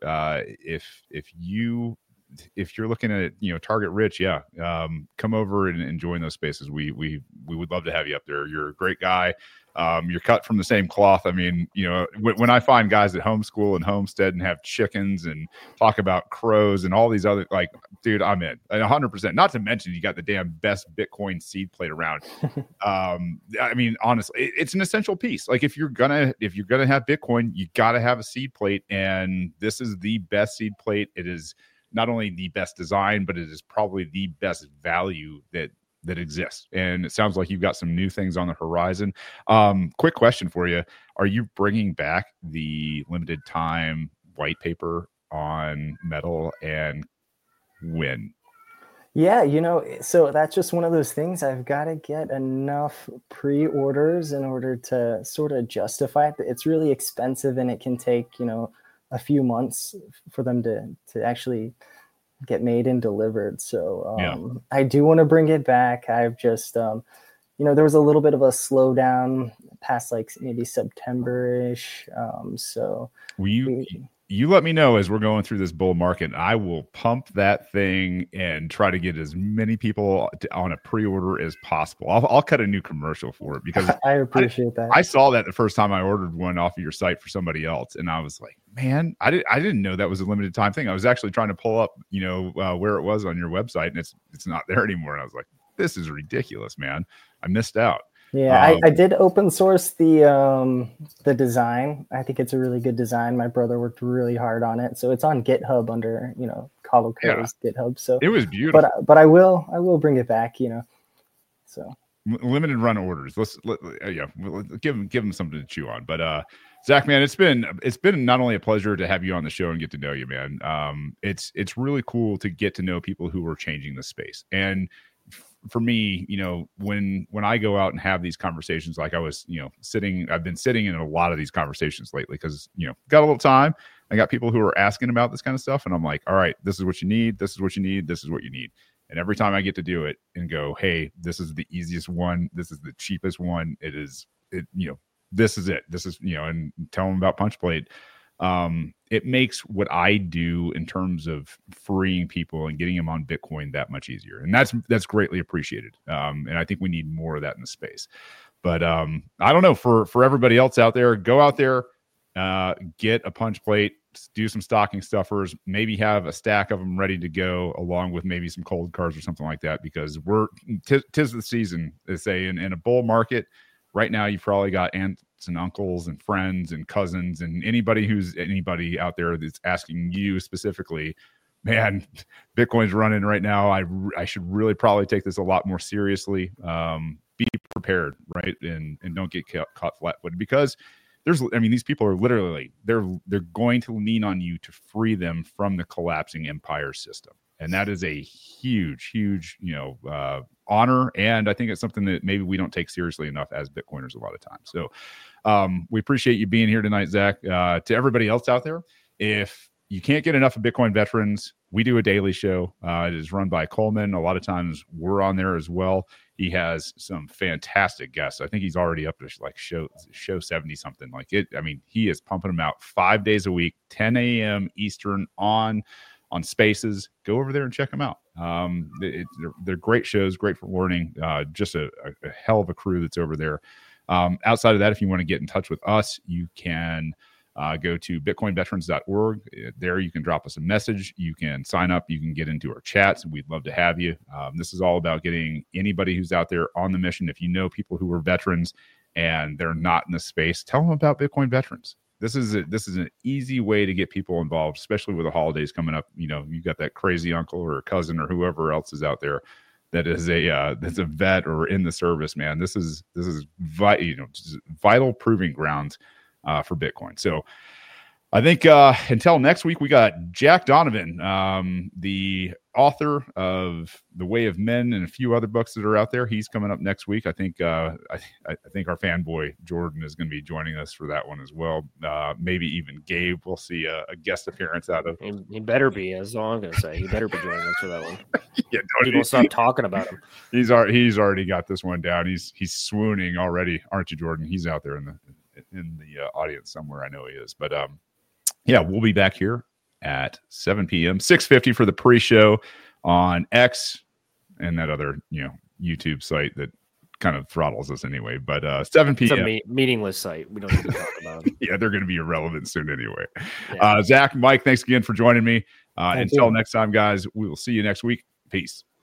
if you're looking at target rich, come over and join those spaces. We would love to have you up there. You're a great guy. You're cut from the same cloth. I mean, when I find guys that homeschool and homestead and have chickens and talk about crows and all these other, dude, I'm in 100%. Not to mention you got the damn best Bitcoin seed plate around. I mean, honestly, it's an essential piece. If you're gonna have Bitcoin, you got to have a seed plate, and this is the best seed plate. It is not only the best design, but it is probably the best value that exists. And it sounds like you've got some new things on the horizon. Quick question for you. Are you bringing back the limited time white paper on metal, and when? Yeah, so that's just one of those things. I've got to get enough pre-orders in order to sort of justify it. It's really expensive, and it can take, a few months for them to actually get made and delivered. So I do want to bring it back. I've just, there was a little bit of a slowdown past like maybe September-ish. So you let me know as we're going through this bull market. I will pump that thing and try to get as many people on a pre-order as possible. I'll cut a new commercial for it because I appreciate that. I saw that the first time I ordered one off of your site for somebody else, and I was like, man, I didn't know that was a limited time thing. I was actually trying to pull up, where it was on your website, and it's not there anymore. And I was like, this is ridiculous, man. I missed out. Yeah, I did open source the design. I think it's a really good design. My brother worked really hard on it, so it's on GitHub under Coloco's GitHub. So it was beautiful. But I will bring it back. So limited run orders. Let's give them something to chew on. But Zach, man, it's been not only a pleasure to have you on the show and get to know you, man. It's really cool to get to know people who are changing the space. And for me, when I go out and have these conversations, like I was, I've been sitting in a lot of these conversations lately because, got a little time. I got people who are asking about this kind of stuff. And I'm like, all right, this is what you need. This is what you need. This is what you need. And every time I get to do it and go, hey, this is the easiest one. This is the cheapest one. This is it. This is, and tell them about Punchplate. It makes what I do in terms of freeing people and getting them on Bitcoin that much easier. And that's greatly appreciated. And I think we need more of that in the space. But I don't know, for everybody else out there, go out there, get a Punchplate, do some stocking stuffers, maybe have a stack of them ready to go along with maybe some cold cards or something like that, because tis the season, they say, in a bull market. Right now, you've probably got aunts and uncles and friends and cousins and anybody out there that's asking you specifically, man, Bitcoin's running right now. I should really probably take this a lot more seriously. Be prepared, right? And don't get caught flat-footed, because these people are literally, they're going to lean on you to free them from the collapsing empire system. And that is a huge, huge, honor. And I think it's something that maybe we don't take seriously enough as Bitcoiners a lot of times. So we appreciate you being here tonight, Zach. To everybody else out there, if you can't get enough of Bitcoin Veterans, we do a daily show. It is run by Coleman. A lot of times we're on there as well. He has some fantastic guests. I think he's already up to like show 70 something like it. I mean, he is pumping them out 5 days a week, 10 a.m. Eastern on Spaces. Go over there and check them out. They're great shows, great for learning. Just a hell of a crew that's over there. Outside of that, if you want to get in touch with us, you can go to bitcoinveterans.org. There you can drop us a message. You can sign up. You can get into our chats. We'd love to have you. This is all about getting anybody who's out there on the mission. If you know people who are veterans and they're not in the space, tell them about Bitcoin Veterans. This is an easy way to get people involved, especially with the holidays coming up. You got that crazy uncle or cousin or whoever else is out there that is that's a vet or in the service, man. This is vital proving grounds for Bitcoin. So I think until next week, we got Jack Donovan, the author of The Way of Men and a few other books that are out there. He's coming up next week. I think I think our fanboy Jordan is going to be joining us for that one as well. Maybe even Gabe. We'll see a guest appearance out of. He better be. That's all I'm going to say. He better be joining us for that one. Yeah, people stop talking about him. He's already got this one down. He's swooning already, aren't you, Jordan? He's out there in the audience somewhere. I know he is, but yeah, we'll be back here at 7 p.m., 6:50 for the pre-show on X and that other, YouTube site that kind of throttles us anyway. But 7 p.m. It's a meaningless site. We don't need to talk about them. Yeah, they're going to be irrelevant soon anyway. Yeah. Zach, Mike, thanks again for joining me. Until next time, guys, we will see you next week. Peace.